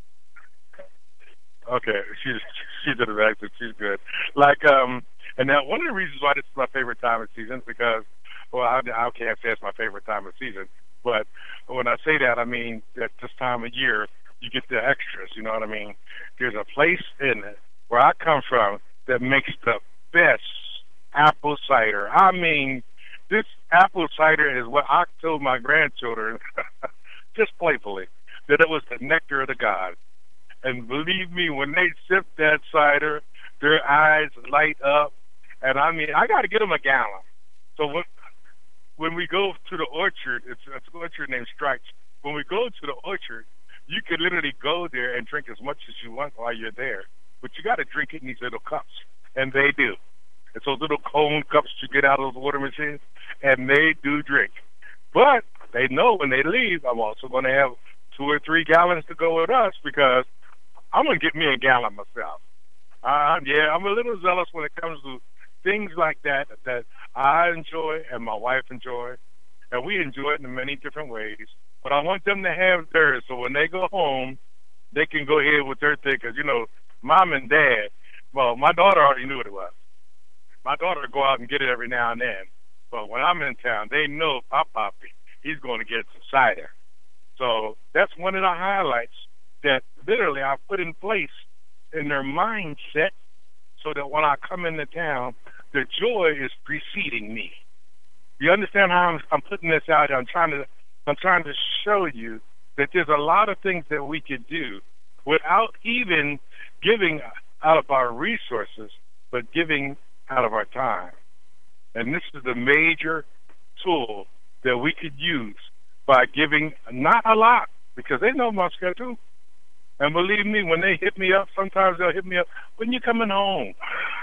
Okay, she's she's in the back, so she's good. Like, um, and now one of the reasons why this is my favorite time of season is because, well, I, I can't say it's my favorite time of season, but when I say that, I mean that this time of year you get the extras. You know what I mean? There's a place in it where I come from that makes the best apple cider. I mean, this apple cider is what I told my grandchildren, just playfully, that it was the nectar of the gods. And believe me, when they sip that cider, their eyes light up. And I mean, I got to get them a gallon. So when, when we go to the orchard, it's, it's an orchard named Stripes. When we go to the orchard, you can literally go there and drink as much as you want while you're there. But you got to drink it in these little cups. And they do. It's those little cone cups you get out of those water machines. And they do drink. But they know when they leave, I'm also going to have two or three gallons to go with us, because I'm going to get me a gallon myself. Uh, yeah, I'm a little zealous when it comes to things like that that I enjoy and my wife enjoy, and we enjoy it in many different ways. But I want them to have theirs, so when they go home, they can go ahead with their thing. Because, you know, mom and dad, well, my daughter already knew what it was. My daughter would go out and get it every now and then. But when I'm in town, they know Pop Poppy, he's going to get some cider. So that's one of the highlights that literally I put in place in their mindset, so that when I come into town, the joy is preceding me. You understand how I'm, I'm putting this out? I'm trying to, I'm trying to show you that there's a lot of things that we could do without even giving out of our resources, but giving out of our time. And this is the major tool that we could use by giving not a lot, because they know my schedule. And believe me, when they hit me up, sometimes they'll hit me up, when you coming home?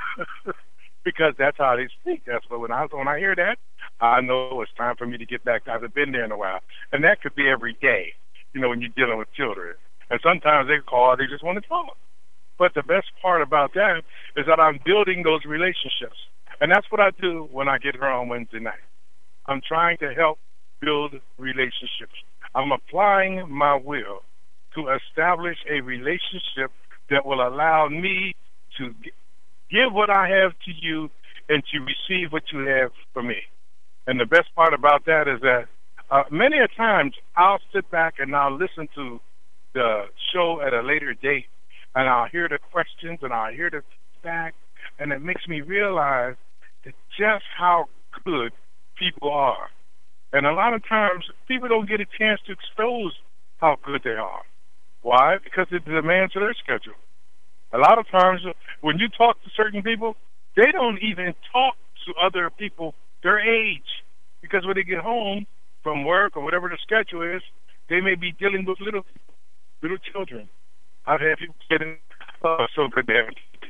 Because that's how they speak. That's what when I when I hear that, I know it's time for me to get back. I haven't been there in a while. And that could be every day, you know, when you're dealing with children. And sometimes they call, they just want to talk. But the best part about that is that I'm building those relationships. And that's what I do when I get here on Wednesday night. I'm trying to help build relationships. I'm applying my will to establish a relationship that will allow me to give what I have to you and to receive what you have for me. And the best part about that is that uh, many a times I'll sit back and I'll listen to the show at a later date, and I'll hear the questions and I'll hear the feedback, and it makes me realize that just how good people are. And a lot of times people don't get a chance to expose how good they are. Why? Because it demands of their schedule. A lot of times when you talk to certain people, they don't even talk to other people their age, because when they get home from work or whatever the schedule is, they may be dealing with little little children. I've had people getting oh, so good to have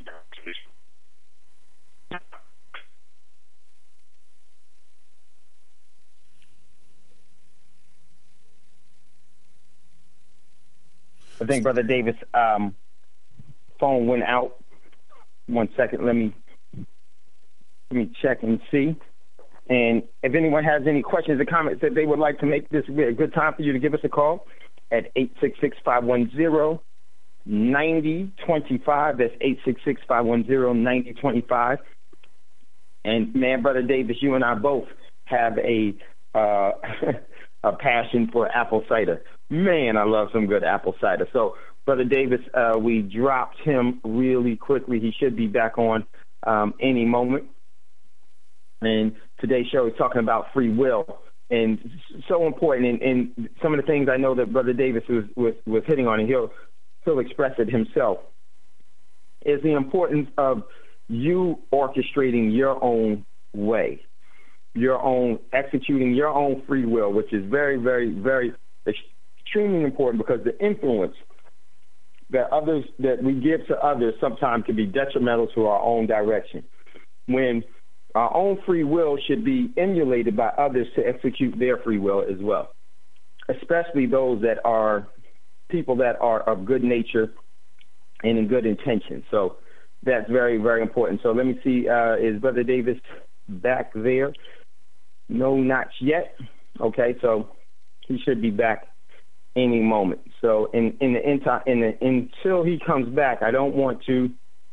I think Brother Davis' um, phone went out. One second, let me let me check and see. And if anyone has any questions or comments that they would like to make, this would be a good time for you to give us a call at eight six six, five one zero, nine zero two five. That's eight six six, five one zero, nine zero two five. And, man, Brother Davis, you and I both have a uh, a passion for apple cider. Man, I love some good apple cider. So, Brother Davis, uh, we dropped him really quickly. He should be back on um, any moment. And today's show is talking about free will, and so important. And, and some of the things I know that Brother Davis was, was, was hitting on, and he'll, he'll express it himself, is the importance of you orchestrating your own way, your own, executing your own free will, which is very, very, very extremely important, because the influence that others that we give to others sometimes can be detrimental to our own direction, when our own free will should be emulated by others to execute their free will as well, especially those that are people that are of good nature and in good intention. So that's very, very important. So let me see, uh, is Brother Davis back there? No, not yet. Okay, so he should be back any moment. So in in the, in, in the until he comes back, I don't want to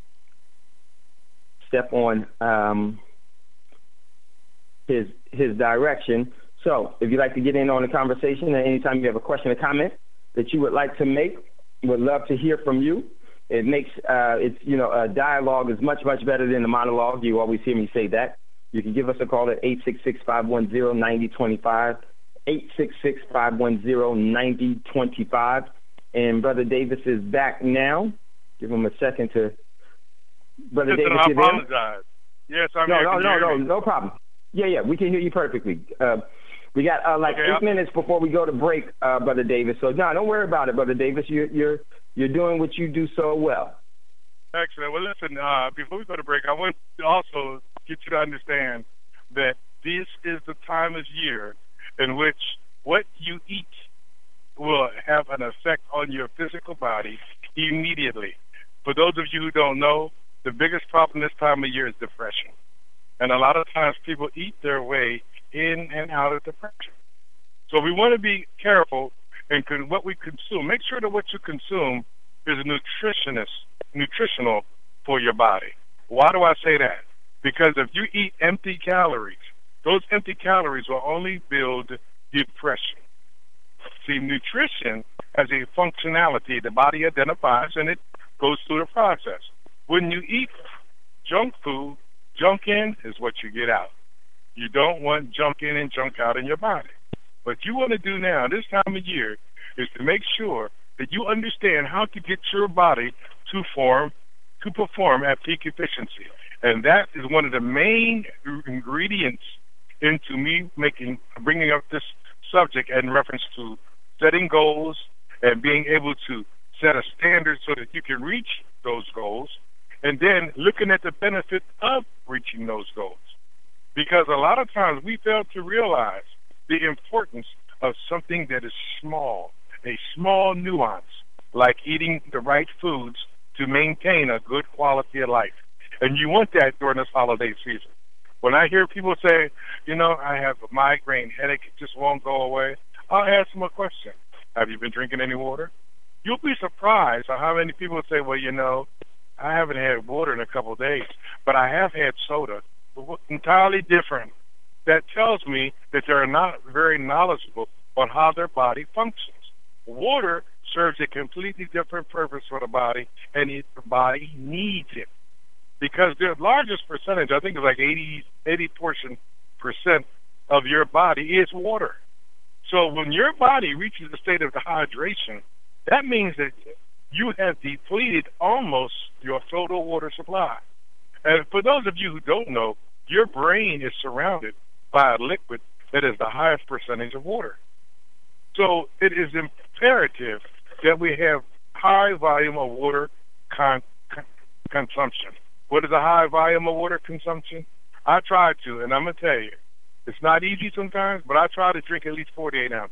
step on um, his his direction. So if you'd like to get in on the conversation, and anytime you have a question or comment that you would like to make, would love to hear from you. It makes uh, it's you know a dialogue is much much better than a monologue. You always hear me say that. You can give us a call at eight six six, five one zero, nine zero two five. eight six six, five one zero, nine zero two five. And Brother Davis is back now. Give him a second to... Brother Listen, Davis, I you there? apologize. Yes, I'm no, here. No, no, no, me? no problem. Yeah, yeah, we can hear you perfectly. Uh, we got uh, like okay, eight I'll... minutes before we go to break, uh, Brother Davis. So, no, don't worry about it, Brother Davis. You're, you're, you're doing what you do so well. Excellent. Well, listen, uh, before we go to break, I want to also get you to understand that this is the time of year in which what you eat will have an effect on your physical body immediately. For those of you who don't know, the biggest problem this time of year is depression. And a lot of times people eat their way in and out of depression. So we want to be careful in what we consume. Make sure that what you consume is nutritionist, nutritional for your body. Why do I say that? Because if you eat empty calories, those empty calories will only build depression. See, nutrition has a functionality the body identifies, and it goes through the process. When you eat junk food, junk in is what you get out. You don't want junk in and junk out in your body. What you want to do now, this time of year, is to make sure that you understand how to get your body to form, to perform at peak efficiency. And that is one of the main ingredients into me making, bringing up this subject in reference to setting goals and being able to set a standard so that you can reach those goals, and then looking at the benefit of reaching those goals. Because a lot of times we fail to realize the importance of something that is small, a small nuance, like eating the right foods to maintain a good quality of life. And you want that during this holiday season. When I hear people say, you know, I have a migraine headache, it just won't go away, I'll ask them a question. Have you been drinking any water? You'll be surprised at how many people say, well, you know, I haven't had water in a couple of days, but I have had soda. Entirely different. That tells me that they're not very knowledgeable on how their body functions. Water serves a completely different purpose for the body, and it, the body needs it. Because the largest percentage, I think it's like eighty, eighty portion percent of your body is water. So when your body reaches a state of dehydration, that means that you have depleted almost your total water supply. And for those of you who don't know, your brain is surrounded by a liquid that is the highest percentage of water. So it is imperative that we have high volume of water con- con- consumption. What is a high volume of water consumption? I try to, and I'm going to tell you, it's not easy sometimes, but I try to drink at least forty-eight ounces.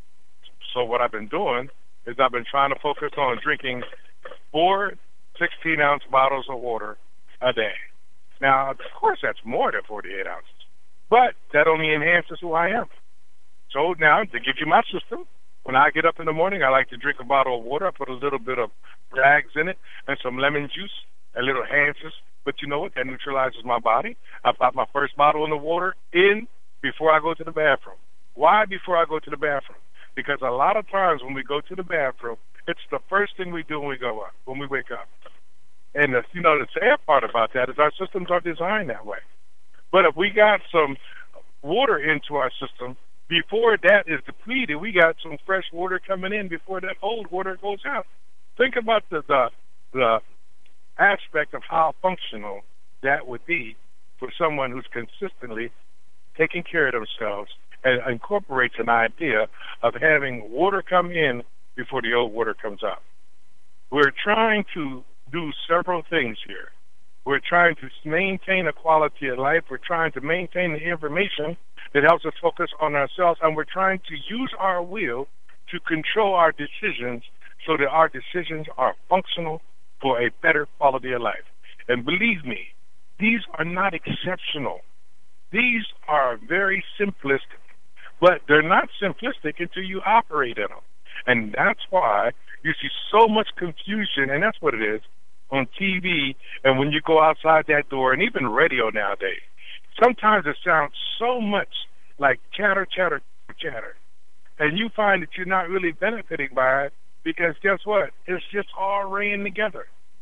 So what I've been doing is I've been trying to focus on drinking four sixteen-ounce bottles of water a day. Now, of course, that's more than forty-eight ounces, but that only enhances who I am. So now, to give you my system, when I get up in the morning, I like to drink a bottle of water. I put a little bit of Bragg's in it and some lemon juice, a little Hansis. But you know what? That neutralizes my body. I pop my first bottle of the water in before I go to the bathroom. Why before I go to the bathroom? Because a lot of times when we go to the bathroom, it's the first thing we do when we go up, when we wake up. And, the, you know, the sad part about that is our systems are designed that way. But if we got some water into our system, before that is depleted, we got some fresh water coming in before that old water goes out. Think about the the, the aspect of how functional that would be for someone who's consistently taking care of themselves and incorporates an idea of having water come in before the old water comes out. We're trying to do several things here. We're trying to maintain a quality of life. We're trying to maintain the information that helps us focus on ourselves, and we're trying to use our will to control our decisions so that our decisions are functional for a better quality of life. And believe me, these are not exceptional. These are very simplistic, but they're not simplistic until you operate in them. And that's why you see so much confusion, and that's what it is, on T V and when you go outside that door, and even radio nowadays. Sometimes it sounds so much like chatter, chatter, chatter. And you find that you're not really benefiting by it because guess what? It's just all ran together.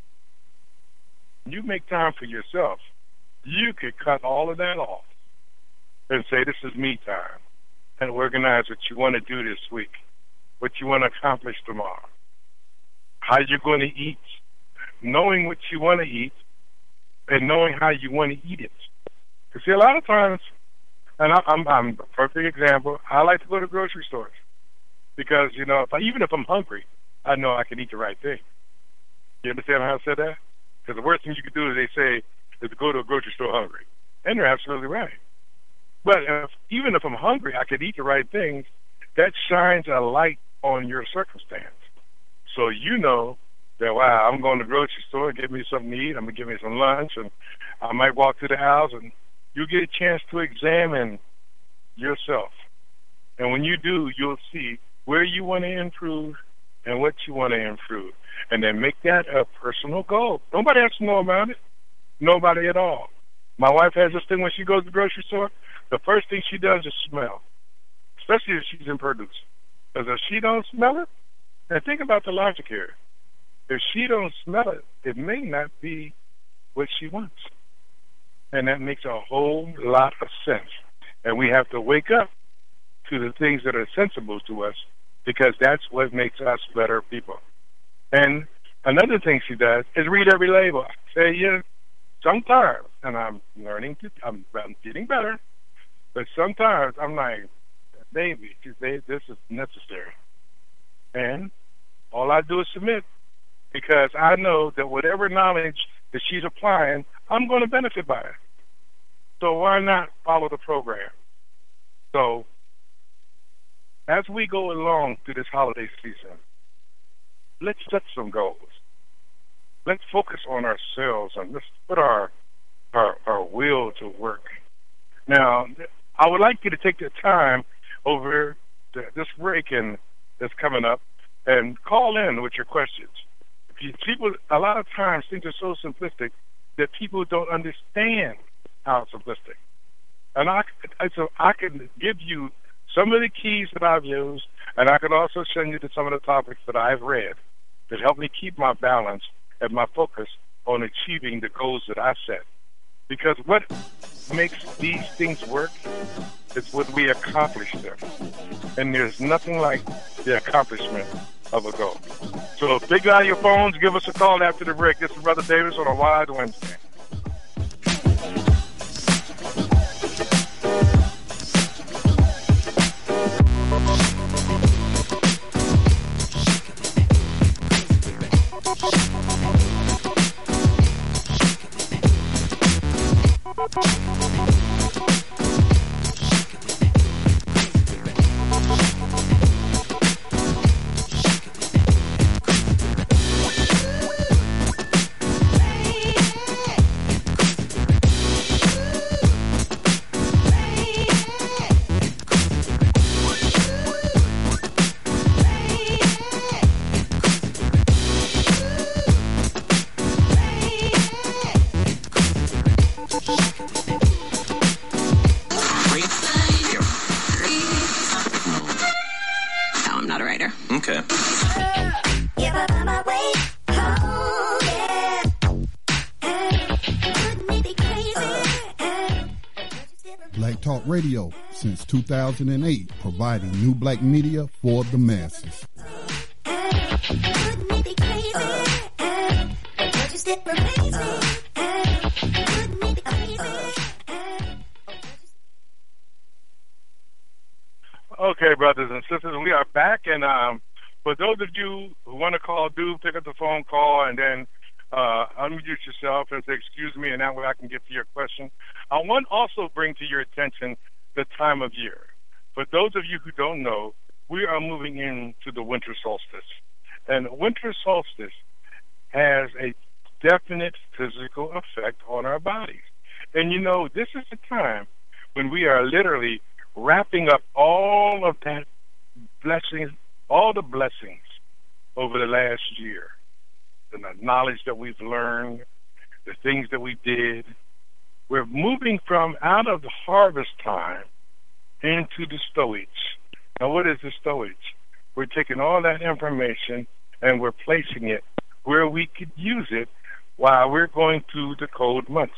You make time for yourself. You could cut all of that off and say, this is me time, and organize what you want to do this week, what you want to accomplish tomorrow, how you're going to eat, knowing what you want to eat, and knowing how you want to eat it. You see, a lot of times, and I, I'm, I'm a perfect example, I like to go to grocery stores because, you know, if I, even if I'm hungry, I know I can eat the right thing. You understand how I said that? Because the worst thing you can do is they say is to go to a grocery store hungry. And they're absolutely right. But if, even if I'm hungry, I can eat the right things, that shines a light on your circumstance. So you know that, wow, I'm going to the grocery store and get me something to eat. I'm going to get me some lunch, and I might walk to the house, and you get a chance to examine yourself. And when you do, you'll see where you want to improve and what you want to improve. And then make that a personal goal. Nobody has to know about it. Nobody at all. My wife has this thing when she goes to the grocery store, the first thing she does is smell, especially if she's in produce. Because if she don't smell it, and think about the logic here. If she don't smell it, it may not be what she wants. And that makes a whole lot of sense. And we have to wake up to the things that are sensible to us because that's what makes us better people. And another thing she does is read every label. I say, yeah, sometimes, and I'm learning to, I'm, I'm getting better, but sometimes I'm like, baby, this is necessary. And all I do is submit because I know that whatever knowledge that she's applying, I'm going to benefit by it. So why not follow the program? So as we go along through this holiday season, let's set some goals. Let's focus on ourselves and let's put our, our, our will to work. Now, I would like you to take the time over this break-in that's coming up and call in with your questions. People a lot of times things are so simplistic that people don't understand how simplistic. And I, so I can give you some of the keys that I've used, and I can also send you to some of the topics that I've read that help me keep my balance and my focus on achieving the goals that I set. Because what makes these things work is when we accomplish them. And there's nothing like the accomplishment of a goal. So big out your phones, give us a call after the break. This is Brother Davis on a Wise Wednesday. Radio since two thousand eight, providing new black media for the masses. Okay, brothers and sisters, we are back, and um, for those of you who want to call, do pick up the phone call and then uh, unmute yourself and say, excuse me, and that way I can get to your question. I want to also bring to your attention the time of year. For those of you who don't know, we are moving into the winter solstice. And winter solstice has a definite physical effect on our bodies. And you know, this is the time when we are literally wrapping up all of that blessings, all the blessings over the last year. The knowledge that we've learned, the things that we did. We're moving from out of the harvest time into the stowage. Now, what is the stowage? We're taking all that information and we're placing it where we could use it while we're going through the cold months.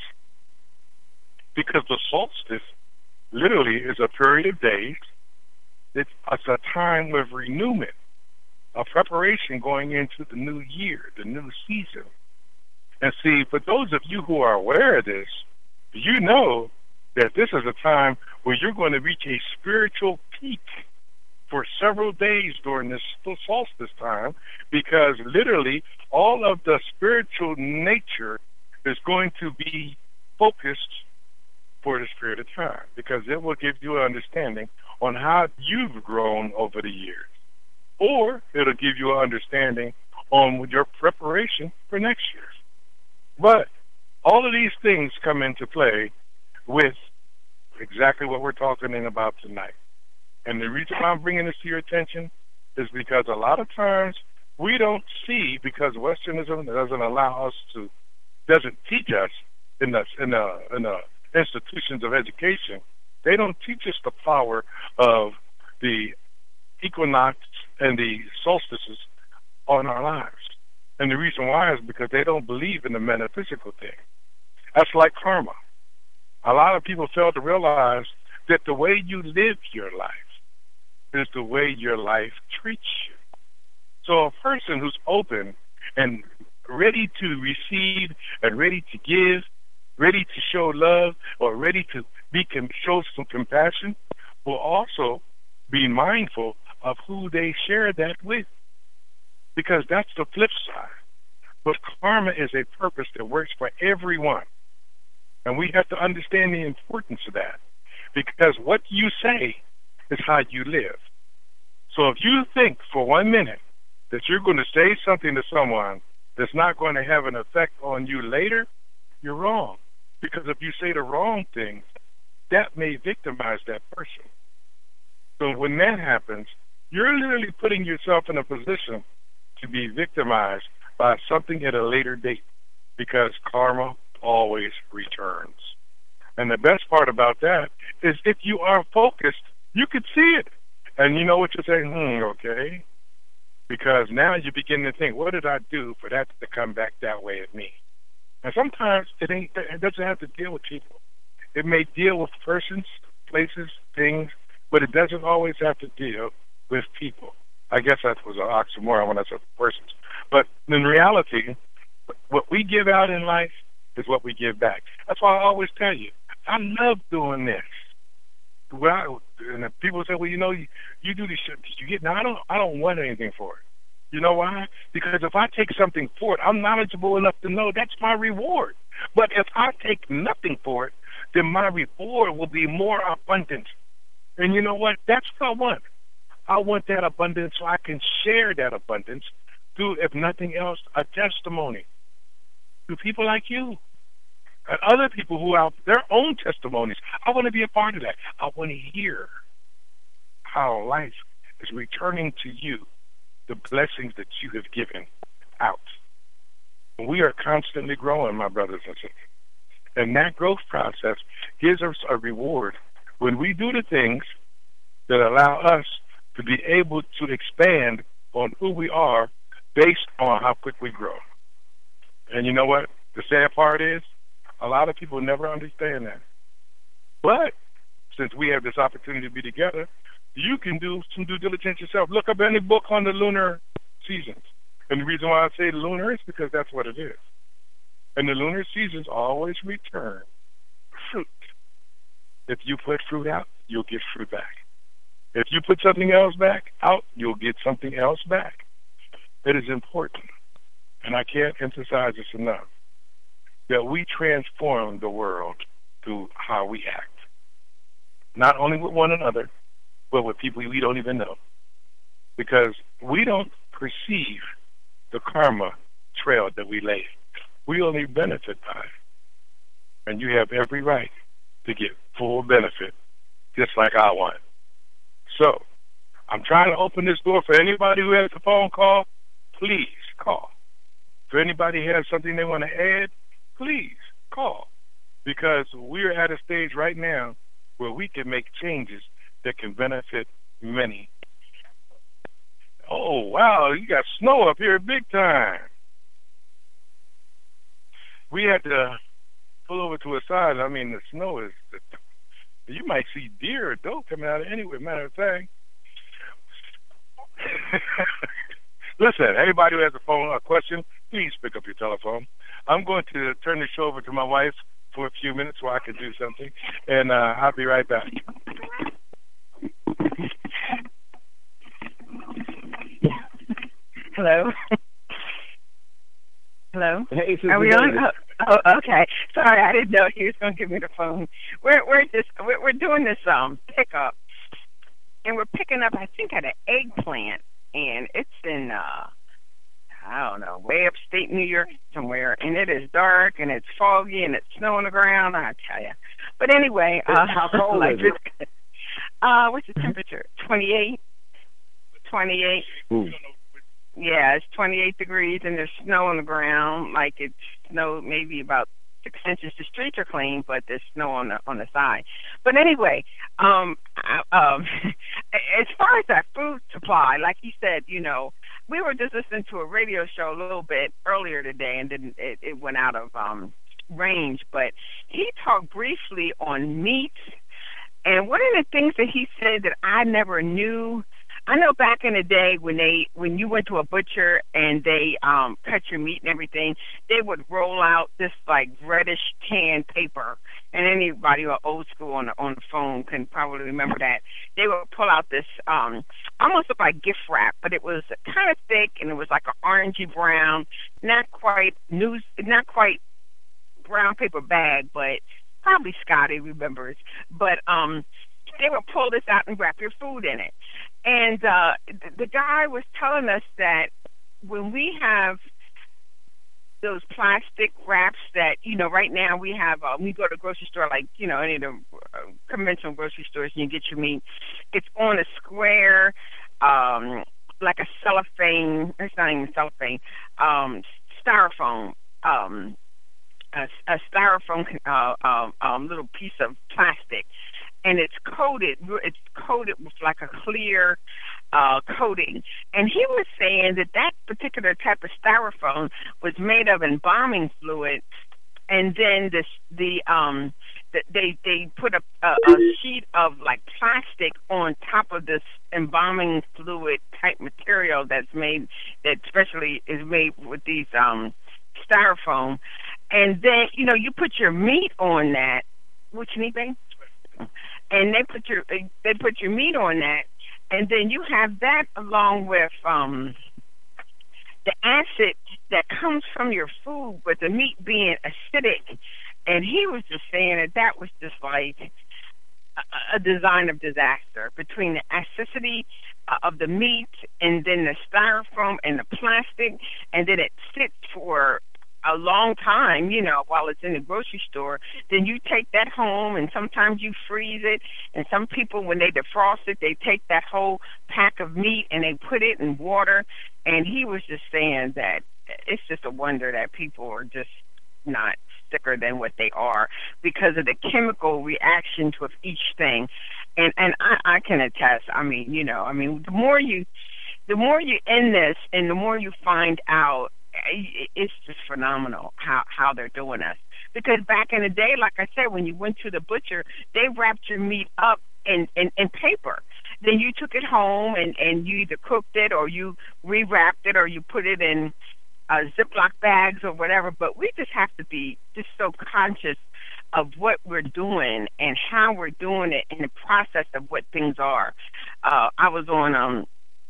Because the solstice literally is a period of days. It's, it's a time of renewal, a preparation going into the new year, the new season. And see, for those of you who are aware of this, you know that this is a time where you're going to reach a spiritual peak for several days during this solstice time, because literally all of the spiritual nature is going to be focused for this period of time, because it will give you an understanding on how you've grown over the years, or it'll give you an understanding on your preparation for next year. But all of these things come into play with exactly what we're talking about tonight. And the reason why I'm bringing this to your attention is because a lot of times we don't see, because Westernism doesn't allow us to, doesn't teach us in the, in the, in the institutions of education, they don't teach us the power of the equinox and the solstices on our lives. And the reason why is because they don't believe in the metaphysical thing. That's like karma. A lot of people fail to realize that the way you live your life is the way your life treats you. So a person who's open and ready to receive and ready to give, ready to show love, or ready to be show some compassion, will also be mindful of who they share that with, because that's the flip side. But karma is a purpose that works for everyone, and we have to understand the importance of that, because what you say is how you live. So if you think for one minute that you're going to say something to someone that's not going to have an effect on you later, you're wrong. Because if you say the wrong thing, that may victimize that person. So when that happens, you're literally putting yourself in a position to be victimized by something at a later date, because karma always returns. And the best part about that is if you are focused, you can see it. And you know what you're saying? Hmm, okay. Because now you begin to think, what did I do for that to come back that way at me? And sometimes it ain't. It doesn't have to deal with people. It may deal with persons, places, things, but it doesn't always have to deal with people. I guess that was an oxymoron when I said persons. But in reality, what we give out in life is what we give back. That's why I always tell you, I love doing this. Well, I, and people say, well, you know, you, you do this shit. You get, now, I don't, I don't want anything for it. You know why? Because if I take something for it, I'm knowledgeable enough to know that's my reward. But if I take nothing for it, then my reward will be more abundant. And you know what? That's what I want. I want that abundance so I can share that abundance through, if nothing else, a testimony to people like you and other people who have their own testimonies. I want to be a part of that. I want to hear how life is returning to you the blessings that you have given out. We are constantly growing, my brothers and sisters. And that growth process gives us a reward when we do the things that allow us to be able to expand on who we are based on how quick we grow. And you know what? The sad part is, a lot of people never understand that. But since we have this opportunity to be together, you can do some due diligence yourself. Look up any book on the lunar seasons. And the reason why I say lunar is because that's what it is. And the lunar seasons always return fruit. If you put fruit out, you'll get fruit back. If you put something else back out, you'll get something else back. It is important, and I can't emphasize this enough, that we transform the world through how we act. Not only with one another, but with people we don't even know. Because we don't perceive the karma trail that we lay. We only benefit by it. And you have every right to get full benefit, just like I want. So, I'm trying to open this door for anybody who has a phone call. Please call. If anybody has something they want to add, please call. Because we're at a stage right now where we can make changes that can benefit many. Oh, wow, you got snow up here big time. We had to pull over to a side. I mean, the snow is, you might see deer or doe coming out of anywhere, matter of fact. Listen, anybody who has a phone a question, please pick up your telephone. I'm going to turn the show over to my wife for a few minutes so I can do something, and uh, I'll be right back. Hello. Hello. Hey, Sister Are we David. on? Oh, oh, okay. Sorry, I didn't know he was going to give me the phone. We're we're just we're, we're doing this um pickup, and we're picking up, I think, at an eggplant, and it's in uh I don't know, way upstate New York somewhere, and it is dark and it's foggy and it's snow on the ground. I tell you. But anyway, uh, how cold like is it? Uh, what's the temperature? Twenty-eight. Twenty-eight. Ooh. Yeah, it's twenty-eight degrees and there's snow on the ground. Like it's snow maybe about six inches. The streets are clean, but there's snow on the on the side. But anyway, um, I, um, as far as that food supply, like you said, you know, we were just listening to a radio show a little bit earlier today, and then it, it went out of um, range. But he talked briefly on meat, and one of the things that he said that I never knew. I know back in the day when they when you went to a butcher and they um cut your meat and everything, they would roll out this like reddish tan paper. And anybody who are old school on the on the phone can probably remember that. They would pull out this um almost looked like gift wrap, but it was kind of thick and it was like an orangey brown, not quite news not quite brown paper bag, but probably Scotty remembers. But um they would pull this out and wrap your food in it. And uh, the guy was telling us that when we have those plastic wraps that, you know, right now we have, uh, we go to the grocery store, like, you know, any of the uh, conventional grocery stores, and you get your meat. It's on a square, um, like a cellophane, it's not even cellophane, um, styrofoam, um, a, a styrofoam uh, uh, um, little piece of plastic, and it's coated. It's coated with like a clear uh, coating. And he was saying that that particular type of styrofoam was made of embalming fluid, and then this the um the, they they put a, a a sheet of like plastic on top of this embalming fluid type material that's made that especially is made with these um styrofoam, and then you know you put your meat on that. What you need, babe? And they put your they put your meat on that, and then you have that along with um the acid that comes from your food, with the meat being acidic. And he was just saying that that was just like a, a design of disaster between the acidity uh, of the meat and then the styrofoam and the plastic, and then it sits for a long time, you know, while it's in the grocery store. Then you take that home, and sometimes you freeze it, and some people, when they defrost it, they take that whole pack of meat and they put it in water. And he was just saying that it's just a wonder that people are just not sicker than what they are because of the chemical reaction to each thing. And and I, I can attest, I mean, you know, I mean, the more you, the more you're in this and the more you find out, it's just phenomenal how, how they're doing us. Because back in the day, like I said, when you went to the butcher, they wrapped your meat up in, in, in paper. Then you took it home and, and you either cooked it or you rewrapped it or you put it in uh, Ziploc bags or whatever. But we just have to be just so conscious of what we're doing and how we're doing it in the process of what things are. Uh, I was on um,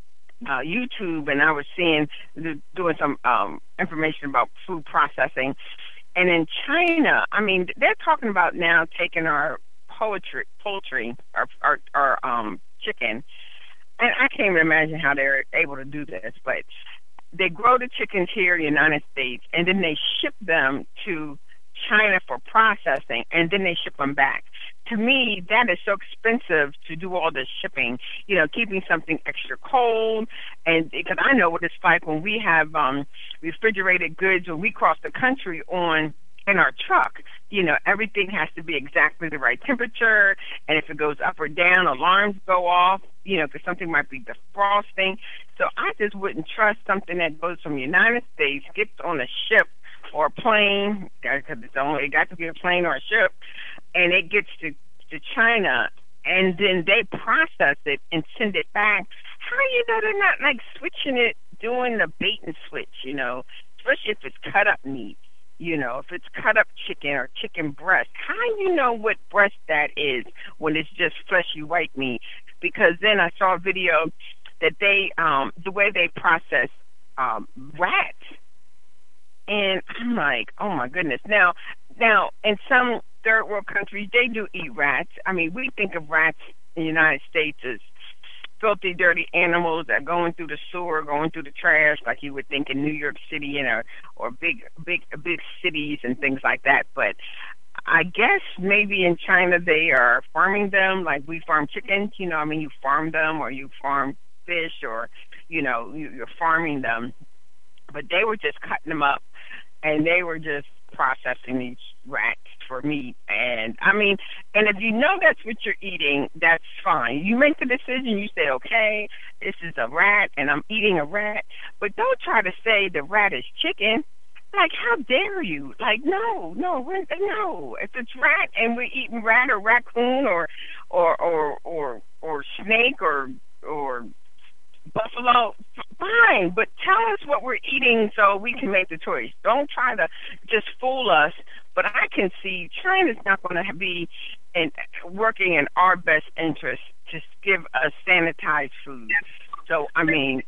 uh, YouTube and I was seeing, doing some um, information about food processing. And in China, I mean, they're talking about now taking our poultry, poultry, our, our, our um, chicken, and I can't even imagine how they're able to do this, but they grow the chickens here in the United States, and then they ship them to China for processing, and then they ship them back. To me, that is so expensive to do all this shipping, you know, keeping something extra cold, and because I know what it's like when we have um, refrigerated goods when we cross the country on in our truck. You know, everything has to be exactly the right temperature, and if it goes up or down, alarms go off, you know, because something might be defrosting. So I just wouldn't trust something that goes from the United States, gets on a ship or a plane, because it's only it got to be a plane or a ship, and it gets to, to China, and then they process it and send it back. How you know they're not, like, switching it, doing the bait and switch, you know, especially if it's cut-up meat. You know, if it's cut up chicken or chicken breast, how do you know what breast that is when it's just fleshy white meat? Because then I saw a video that they, um, the way they process um, rats, and I'm like, oh my goodness. Now, now in some third world countries, they do eat rats. I mean, we think of rats in the United States as filthy, dirty animals that are going through the sewer, going through the trash, like you would think in New York City and or, or big, big, big cities and things like that. But I guess maybe in China they are farming them like we farm chickens. You know, I mean, you farm them or you farm fish or, you know, you, you're farming them. But they were just cutting them up and they were just processing these rats for meat. And I mean, and if you know that's what you're eating, that's fine. You make the decision, you say, okay, this is a rat and I'm eating a rat, but don't try to say the rat is chicken. Like, how dare you? Like, no, no, we're, no. If it's rat and we're eating rat or raccoon or or or or, or snake or or buffalo, fine, but tell us what we're eating so we can make the choice. Don't try to just fool us. But I can see China's not going to be in, working in our best interest to give us sanitized food. So, I mean,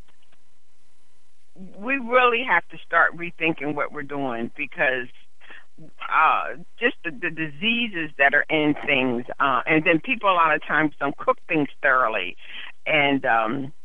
we really have to start rethinking what we're doing because uh, just the, the diseases that are in things, uh, and then people a lot of times don't cook things thoroughly. And, um,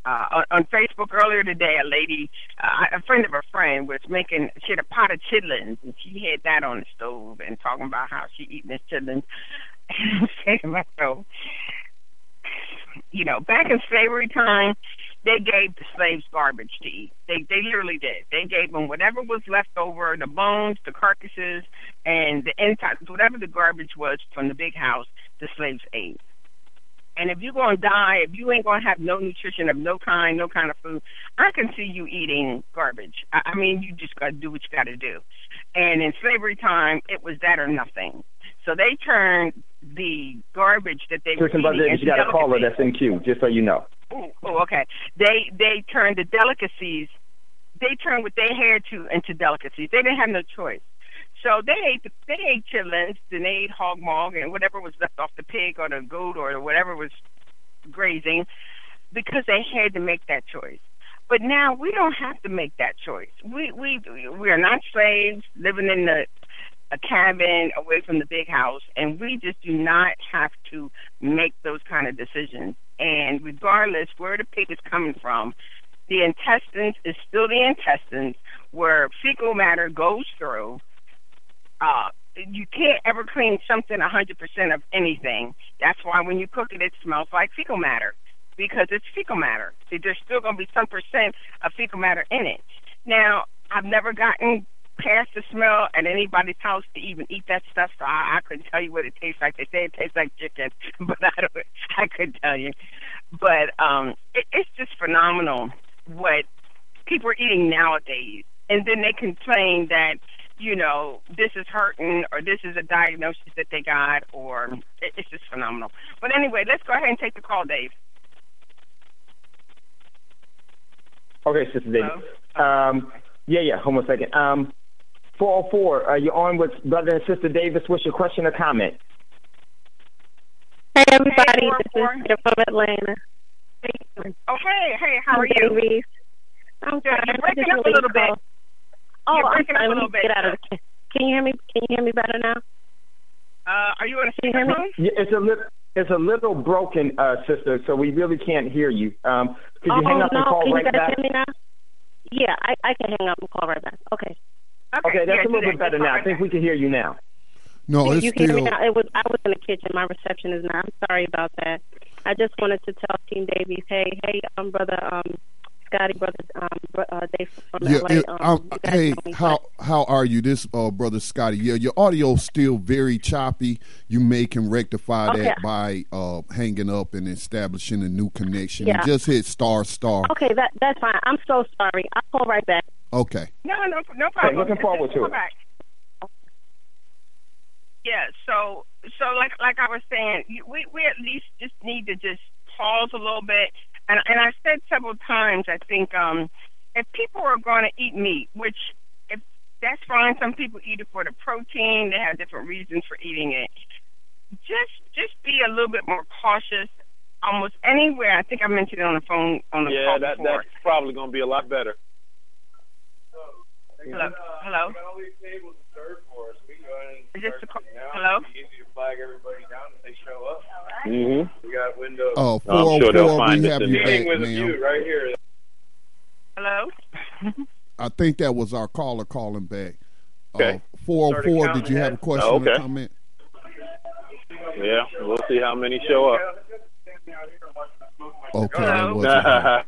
uh, on, on Facebook earlier today, a lady, uh, a friend of a friend, was making, she had a pot of chitlins, and she had that on the stove and talking about how she eating this chitlins. And I'm saying to myself, you know, back in slavery time, they gave the slaves garbage to eat. They they literally did. They gave them whatever was left over, the bones, the carcasses, and the inside, whatever the garbage was from the big house, the slaves ate. And if you're going to die, if you ain't going to have no nutrition of no kind, no kind of food, I can see you eating garbage. I, I mean, you just got to do what you got to do. And in slavery time, it was that or nothing. So they turned the garbage that they were eating into you got a caller that's in queue, just so you know. Oh, oh, okay. They they turned the delicacies, they turned what they had to into delicacies. They didn't have no choice. So they ate the, they ate chitlins, then they ate hog maw and whatever was left off the pig or the goat or whatever was grazing, because they had to make that choice. But now we don't have to make that choice. We we we are not slaves living in the a cabin away from the big house, and we just do not have to make those kind of decisions. And regardless where the pig is coming from, the intestines is still the intestines where fecal matter goes through. Uh, you can't ever clean something one hundred percent of anything. That's why when you cook it, it smells like fecal matter, because it's fecal matter. There's still going to be some percent of fecal matter in it. Now, I've never gotten past the smell at anybody's house to even eat that stuff, so I, I couldn't tell you what it tastes like. They say it tastes like chicken, but I don't. I couldn't tell you. But um, it, it's just phenomenal what people are eating nowadays, and then they complain that, you know, this is hurting or this is a diagnosis that they got, or it, it's just phenomenal. But anyway, let's go ahead and take the call, Dave. Okay, Sister David. Um, yeah, yeah. Hold on a second. Um, four oh four, uh, you're on with Brother and Sister Davis. What's your question or comment? Hey, everybody. Hey, this is Peter from Atlanta. Oh, hey, hey, how are you? you? I'm good. You're breaking up a little bit. Oh, You're I'm breaking sorry. up a Let me little bit. get out of the. Can you hear me? Can you hear me better now? Uh, are you on a Can you hear me? speakerphone? Yeah, it's a little, it's a little broken, uh, sister. So we really can't hear you. Um, could you oh, hang up no. and call Can right you guys back? hear me now? Yeah, I, I can hang up and call right back. Okay. Okay, Okay, that's yeah, a little do bit that. better now. I think we can hear you now. No, you it's you can hear me still. now? It was I was in the kitchen. My reception is not. I'm sorry about that. I just wanted to tell Team Davies, hey, hey, um, brother, um, Scotty, brother, um, bro, uh, Dave from Yeah, L A. it, um, um, you guys hey, know me, how but- how are you, this uh, brother Scotty? Yeah, your audio's still very choppy. You may can rectify Okay. that by uh, hanging up and establishing a new connection. Yeah. And just hit star star. Okay, that that's fine. I'm so sorry. I'll call right back. Okay. No, no, no problem. Hey, looking forward to Come it. back. Yeah, so so like like I was saying, you- we we at least just need to just pause a little bit. And and I said several times, I think um, if people are going to eat meat, which if that's fine, some people eat it for the protein. They have different reasons for eating it. Just just be a little bit more cautious. Almost anywhere, I think I mentioned it on the phone on the Yeah, call that before. that's probably going to be a lot better. Hello, hello. We got all these tables reserved for us. We can go ahead and Is this start the call? now. Hello? It'll be easy to flag everybody down if they show up. Mm-hmm. We got windows. Uh, I'm sure they'll four oh four, find we us have in you there. back, Meeting with ma'am. you right here. Hello? I think that was our caller calling back. Okay. Uh, four oh four, did you have a question Oh, or okay. comment? Yeah, we'll see how many show up. Okay. Hello? that wasn't her.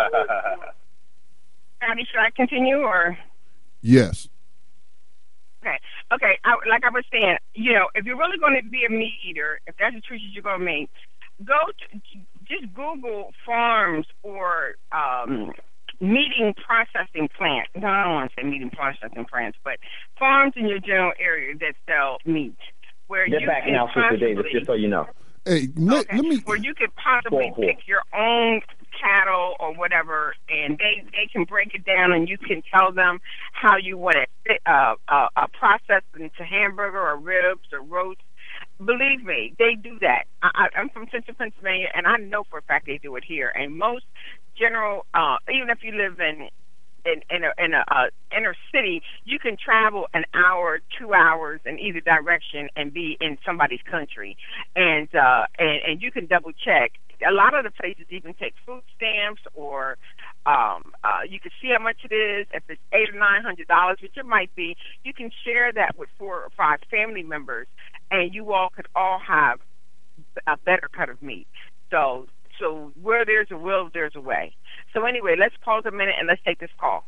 Scotty, should I continue or? Yes. Okay, okay. I, like I was saying, you know, if you're really going to be a meat eater, if that's the choices you're going to make, go to, just Google farms or um, meeting processing plants. No, I don't want to say meat and processing plants, but farms in your general area that sell meat, where Get you back can now, Sister Davis, possibly- just so you know. Hey, let, okay, let me. where you could possibly Four, four. pick your own cattle or whatever, and they they can break it down, and you can tell them how you want it uh, uh, uh, processed into hamburger or ribs or roast. Believe me, they do that. I, I, I'm from Central Pennsylvania, and I know for a fact they do it here. And most general, uh, even if you live in in in a, in a uh, inner city, you can travel an hour, two hours in either direction and be in somebody's country, and uh, and, and you can double check a lot of the places even take food stamps, or um, uh, you can see how much it is. If it's eight or nine hundred dollars, which it might be, you can share that with four or five family members, and you all could all have a better cut of meat. So, so where there's a will, there's a way. So anyway, let's pause a minute and let's take this call.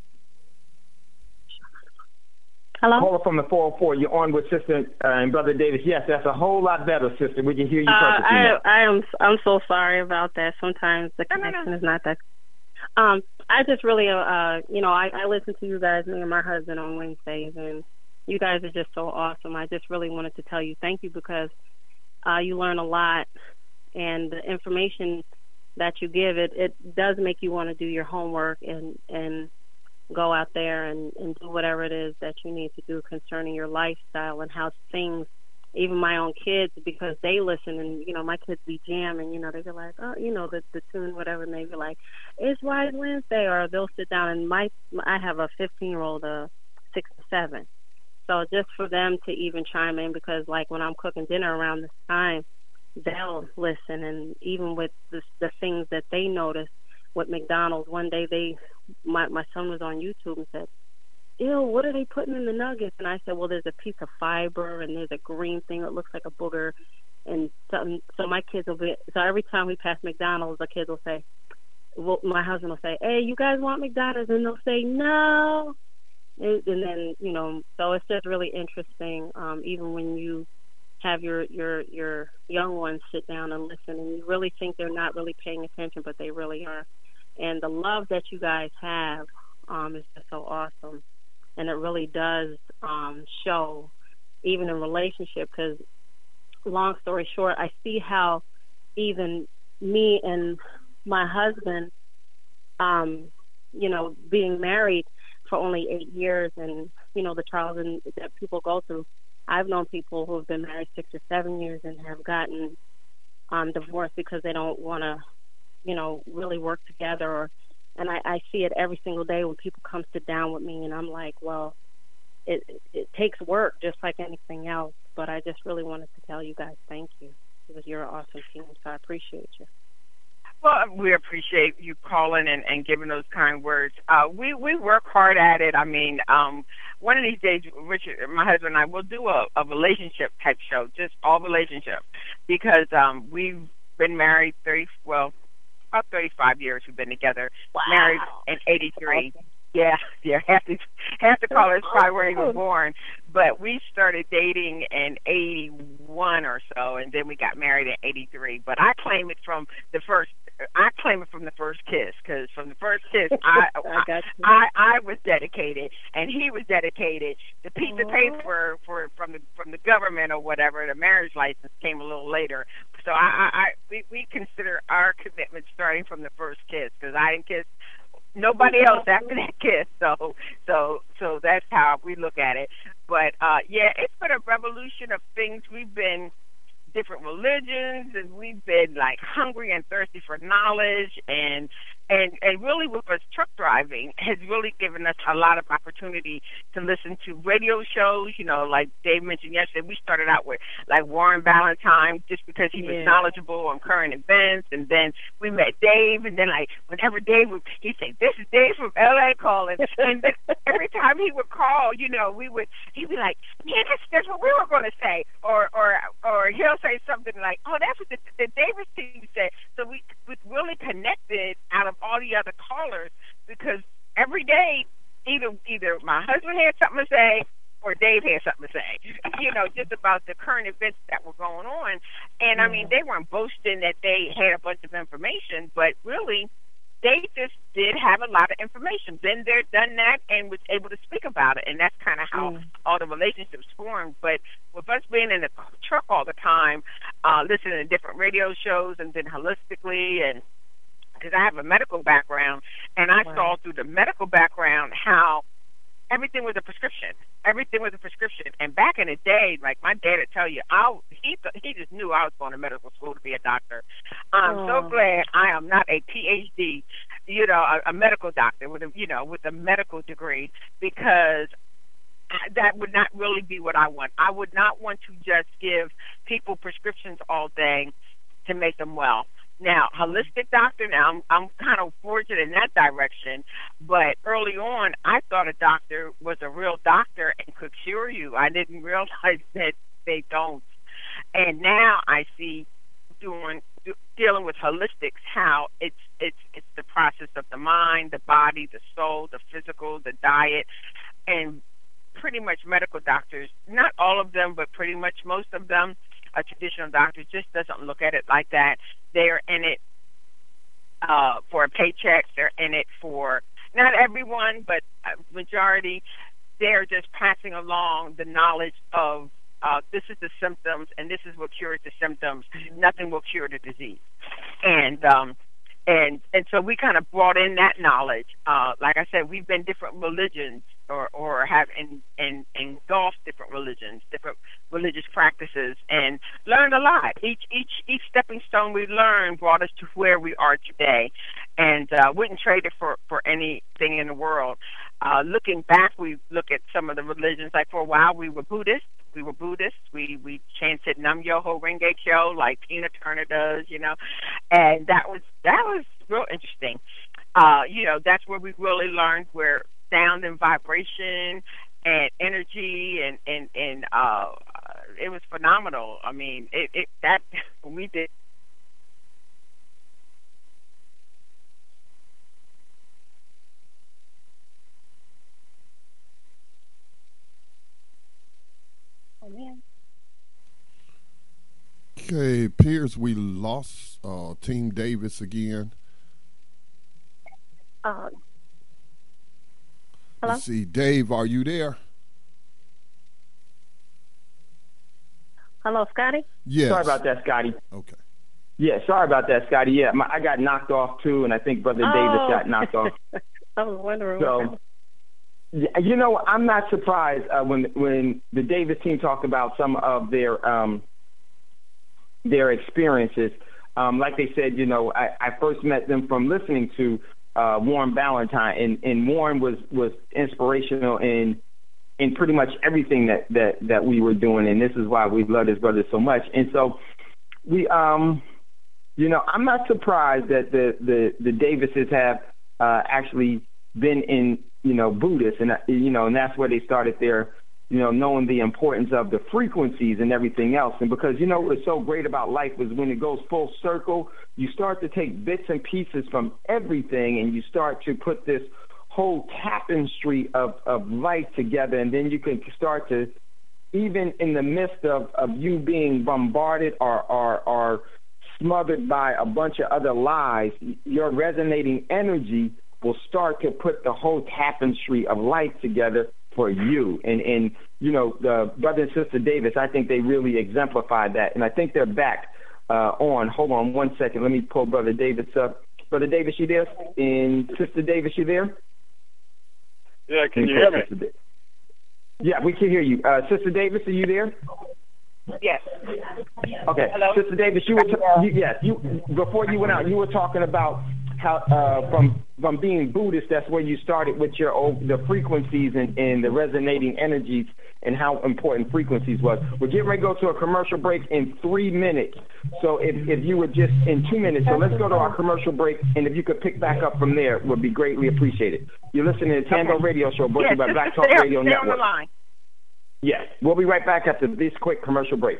Hello? Caller from the four oh four. You're on with Sister uh, and Brother Davis. Yes, that's a whole lot better, Sister. We can hear you Uh, perfectly I now. I am I'm so sorry about that. Sometimes the No, no, connection no. is not that. Um, I just really uh you know I I listen to you guys, me and my husband, on Wednesdays, and you guys are just so awesome. I just really wanted to tell you thank you, because uh you learn a lot, and the information that you give, it it does make you want to do your homework and and go out there and, and do whatever it is that you need to do concerning your lifestyle and how things, even my own kids, because they listen, and, you know, my kids be jamming, you know, they be like, oh, you know, the, the tune, whatever, and they be like, it's Wise Wednesday, or they'll sit down, and my, I have a fifteen-year-old, uh, six and seven, so just for them to even chime in, because, like, when I'm cooking dinner around this time, they'll listen, and even with the, the things that they notice with McDonald's, one day they, my my son was on YouTube and said, ew, what are they putting in the nuggets? And I said, well, there's a piece of fiber, and there's a green thing that looks like a booger, and something. So my kids will be, so every time we pass McDonald's, the kids will say, well, my husband will say, hey, you guys want McDonald's? And they'll say, no. And, and then, you know, so it's just really interesting, um, even when you have your, your, your young ones sit down and listen, and you really think they're not really paying attention, but they really are. And the love that you guys have um, is just so awesome. And it really does um, show, even in relationship, because long story short, I see how even me and my husband, um, you know, being married for only eight years and, you know, the trials and, that people go through, I've known people who have been married six or seven years and have gotten um, divorced because they don't want to, you know, really work together. Or, and I, I see it every single day when people come sit down with me, and I'm like, well, it, it it takes work just like anything else. But I just really wanted to tell you guys thank you, because you're an awesome team, so I appreciate you. Well, we appreciate you calling and, and giving those kind words. Uh, we, we work hard at it. I mean, um, one of these days, Richard, my husband and I, will do a, a relationship type show, just all relationship, because um, we've been married thirty, well, about thirty-five years we've been together. Wow. Married in eighty-three. Yeah, yeah. Half the half the callers probably weren't even born. But we started dating in eighty-one or so, and then we got married in eighty-three. But I claim it from the first. I claim it from the first kiss, because from the first kiss, I, I, got you. I I was dedicated, and he was dedicated. The piece of paper for from the from the government or whatever, the marriage license, came a little later. So I, I, I we, we consider our commitment starting from the first kiss, because I didn't kiss nobody else after that kiss. So so so that's how we look at it. But uh, yeah, it's been a revolution of things. We've been different religions, and we've been like hungry and thirsty for knowledge, and and and really with us truck driving has really given us a lot of opportunity to listen to radio shows. You know, like Dave mentioned yesterday, we started out with like Warren Ballantyne just because he was Yeah. knowledgeable on current events, and then we met Dave, and then like whenever Dave would, he'd say, "This is Dave from L A calling," and then every time he would call, you know, we would he'd be like, "Yeah, that's, that's what we were going to say," or or or he'll say something like, "Oh, that's what the, the Davis team said." So we we really connected out of all the other callers, because every day either either my husband had something to say or Dave had something to say, you know, just about the current events that were going on. And I mean, they weren't boasting that they had a bunch of information, but really they just did have a lot of information. Been there, done that, and was able to speak about it. And that's kind of how Mm. all the relationships formed. But with us being in the truck all the time, uh, listening to different radio shows, and then holistically, and because I have a medical background, and I Wow. saw through the medical background how everything was a prescription. Everything was a prescription. And back in the day, like my dad would tell you, I, he he just knew I was going to medical school to be a doctor. I'm Oh. so glad I am not a P H D, you know, a, a medical doctor with a, you know, with a medical degree, because that would not really be what I want. I would not want to just give people prescriptions all day to make them well. Now, holistic doctor, now I'm, I'm kind of fortunate in that direction, but early on, I thought a doctor was a real doctor and could cure you. I didn't realize that they don't. And now I see doing dealing with holistics, how it's it's it's the process of the mind, the body, the soul, the physical, the diet, and pretty much medical doctors, not all of them, but pretty much most of them, a traditional doctor just doesn't look at it like that. They're in it uh, for a paycheck. They're in it for, not everyone, but a majority, they're just passing along the knowledge of uh, this is the symptoms and this is what cures the symptoms. Nothing will cure the disease. And um, and and so we kind of brought in that knowledge. Uh, like I said, we've been different religions or, or have in, in, engulfed different religions, different religious practices, and learned a lot. Each each each stepping stone we learned brought us to where we are today, and uh, wouldn't trade it for, for anything in the world. Uh, looking back, we look at some of the religions. Like for a while, we were Buddhists. We were Buddhists. We we chanted Nam Myoho Renge Kyo like Tina Turner does, you know, and that was that was real interesting. Uh, you know, that's where we really learned where sound and vibration and energy and and and uh, it was phenomenal. I mean, it, it that we did. Oh man. Okay, Piers, we lost uh, Team Davis again. Uh, hello? Let's see, Dave, are you there? Hello, Scotty? Yes. Sorry about that, Scotty. Okay. Yeah, sorry about that, Scotty. Yeah, my, I got knocked off too, and I think Brother Oh. Davis got knocked off. I was wondering. So, yeah, you know, I'm not surprised uh, when when the Davis team talked about some of their um, their experiences. Um, like they said, you know, I, I first met them from listening to uh, Warren Ballantyne, and, and Warren was, was inspirational in in pretty much everything that, that, that we were doing, and this is why we love his brother so much. And so we, um, you know, I'm not surprised that the the, the Davises have uh, actually been in, you know, Buddhists, and, uh, you know, and that's where they started their, you know, knowing the importance of the frequencies and everything else. And because, you know, what's so great about life is when it goes full circle, you start to take bits and pieces from everything, and you start to put this whole tapestry of, of life together, and then you can start to, even in the midst of, of you being bombarded or, or, or smothered by a bunch of other lies, your resonating energy will start to put the whole tapestry of life together for you. And, and you know, the brother and sister Davis, I think they really exemplified that. And I think they're back uh, on. Hold on one second. Let me pull Brother Davis up. Brother Davis, you there? And Sister Davis, you there? Yeah, can you hear me? Yeah, we can hear you. Uh, Sister Davis, are you there? Yes. Okay. Hello? Sister Davis, you were, t- you, yes, you, before you went out, you were talking about how uh, from from being Buddhist, that's where you started with your old, the frequencies and, and the resonating energies and how important frequencies was. We're getting ready to go to a commercial break in three minutes. So if, if you were just in two minutes, so let's go to our commercial break, and if you could pick back up from there, would be greatly appreciated. You're listening to the Tango Radio Show, brought to you by Black Talk Radio stay Network. On the line. Yes, we'll be right back after this quick commercial break.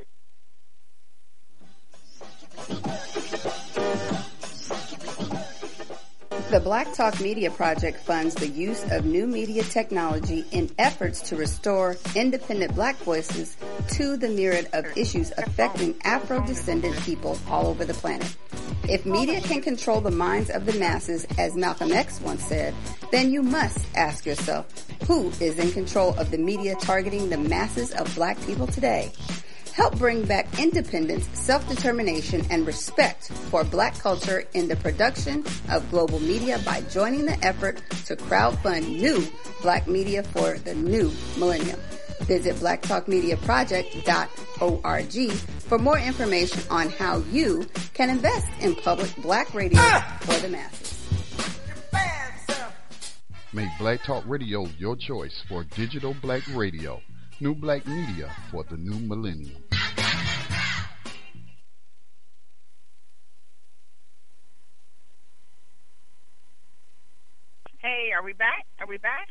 The Black Talk Media Project funds the use of new media technology in efforts to restore independent black voices to the myriad of issues affecting Afro-descendant people all over the planet. If media can control the minds of the masses, as Malcolm X once said, then you must ask yourself, who is in control of the media targeting the masses of black people today? Help bring back independence, self-determination, and respect for black culture in the production of global media by joining the effort to crowdfund new black media for the new millennium. Visit black talk media project dot org for more information on how you can invest in public black radio ah! for the masses. Make Black Talk Radio your choice for digital black radio. New black media for the new millennium. we back? Are we back?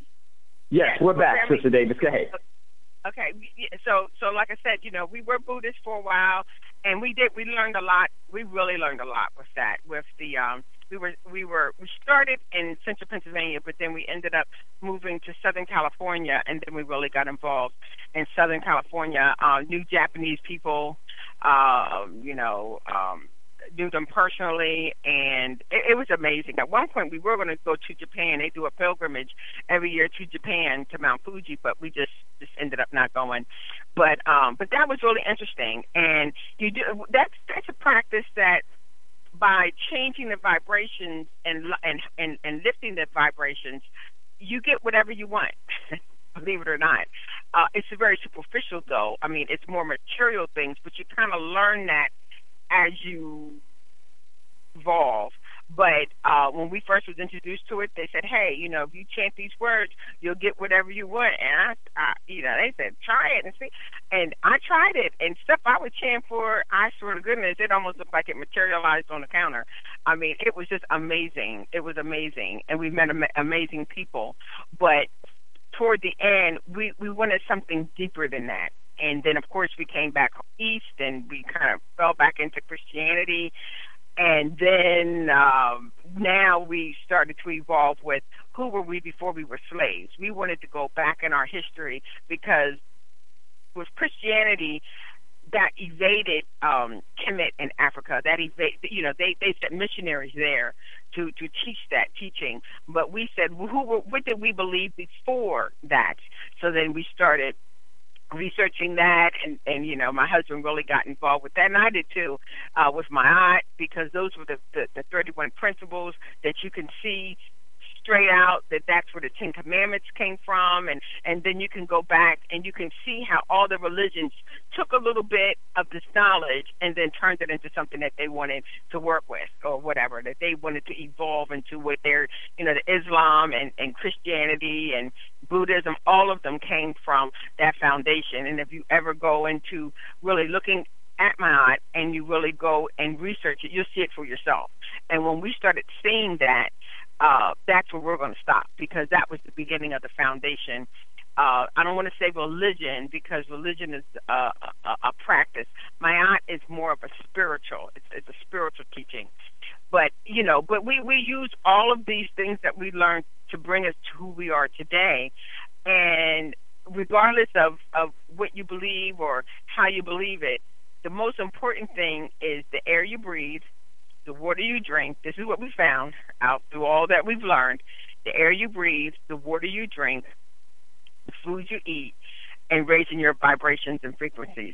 Yes, yes we're back, Grammy. Sister Davis. Go ahead. Okay, so so like I said, you know, we were Buddhists for a while, and we did we learned a lot. We really learned a lot with that. With the um, we were we were we started in Central Pennsylvania, but then we ended up moving to Southern California, and then we really got involved in Southern California. Uh, knew Japanese people, uh, you know. Um, knew them personally, and it, it was amazing. At one point, we were going to go to Japan. They do a pilgrimage every year to Japan, to Mount Fuji, but we just, just ended up not going. But um, but that was really interesting, and you do that's that's a practice that by changing the vibrations and and and, and lifting the vibrations, you get whatever you want. Believe it or not. Uh, it's very superficial, though. I mean, it's more material things, but you kind of learn that as you evolve. But uh, when we first was introduced to it, they said, hey, you know, if you chant these words, you'll get whatever you want. And, I, I you know, they said, try it and see. And I tried it, and stuff I would chant for, I swear to goodness, it almost looked like it materialized on the counter. I mean, it was just amazing. It was amazing. And we met am- amazing people. But toward the end, we, we wanted something deeper than that. And then, of course, we came back east, and we kind of fell back into Christianity. And then um, now we started to evolve with who were we before we were slaves. We wanted to go back in our history because with Christianity, that evaded um, Kemet in Africa. That evaded, you know, they, they sent missionaries there to, to teach that teaching. But we said, well, who were, what did we believe before that? So then we started researching that, and, and, you know, my husband really got involved with that, and I did too, uh, with my aunt, because those were the, the, the thirty-one principles that you can see straight out, that that's where the Ten Commandments came from, and, and then you can go back and you can see how all the religions took a little bit of this knowledge and then turned it into something that they wanted to work with, or whatever, that they wanted to evolve into what their, you know, the Islam and, and Christianity and Buddhism, all of them came from that foundation. And if you ever go into really looking at my aunt and you really go and research it, you'll see it for yourself. And when we started seeing that, uh, that's where we're going to stop, because that was the beginning of the foundation. Uh, I don't want to say religion, because religion is uh, a, a practice. My aunt is more of a spiritual. It's, it's a spiritual teaching. But, you know, but we, we use all of these things that we learned to bring us to who we are today. And regardless of, of what you believe or how you believe it, the most important thing is the air you breathe, the water you drink. This is what we found out through all that we've learned. The air you breathe, the water you drink, the food you eat, and raising your vibrations and frequencies.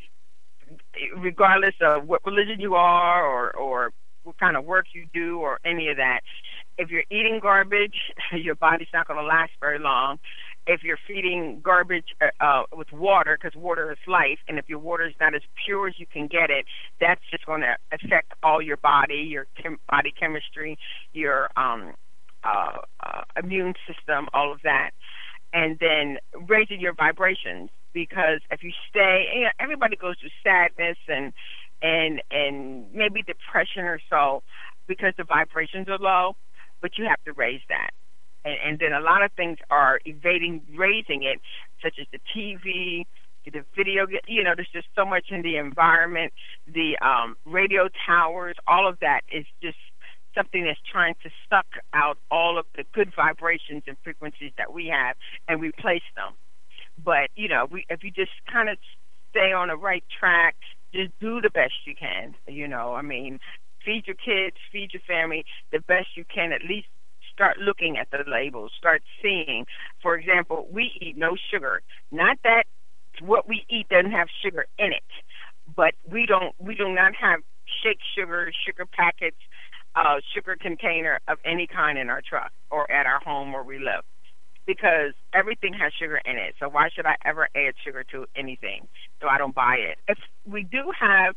Regardless of what religion you are, or, or what kind of work you do, or any of that, if you're eating garbage, your body's not going to last very long. If you're feeding garbage uh, uh, with water, because water is life, and if your water is not as pure as you can get it, that's just going to affect all your body, your chem- body chemistry, your um, uh, uh, immune system, all of that. And then raising your vibrations, because if you stay, you know, everybody goes through sadness and and and maybe depression or so because the vibrations are low, but you have to raise that. And, and then a lot of things are evading raising it, such as the T V, the video, you know, there's just so much in the environment, the um, radio towers, all of that is just something that's trying to suck out all of the good vibrations and frequencies that we have and replace them. But, you know, we, if you just kind of stay on the right track, just do the best you can, you know, I mean, feed your kids, feed your family the best you can, at least start looking at the labels, start seeing. For example, we eat no sugar. Not that what we eat doesn't have sugar in it, but we don't, we do not have shake sugar, sugar packets, uh, sugar container of any kind in our truck or at our home where we live, because everything has sugar in it. So why should I ever add sugar to anything? So I don't buy it. If we do have,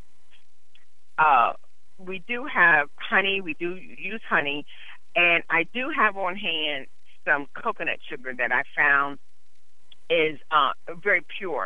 uh, we do have honey. We do use honey. And I do have on hand some coconut sugar that I found is uh, very pure.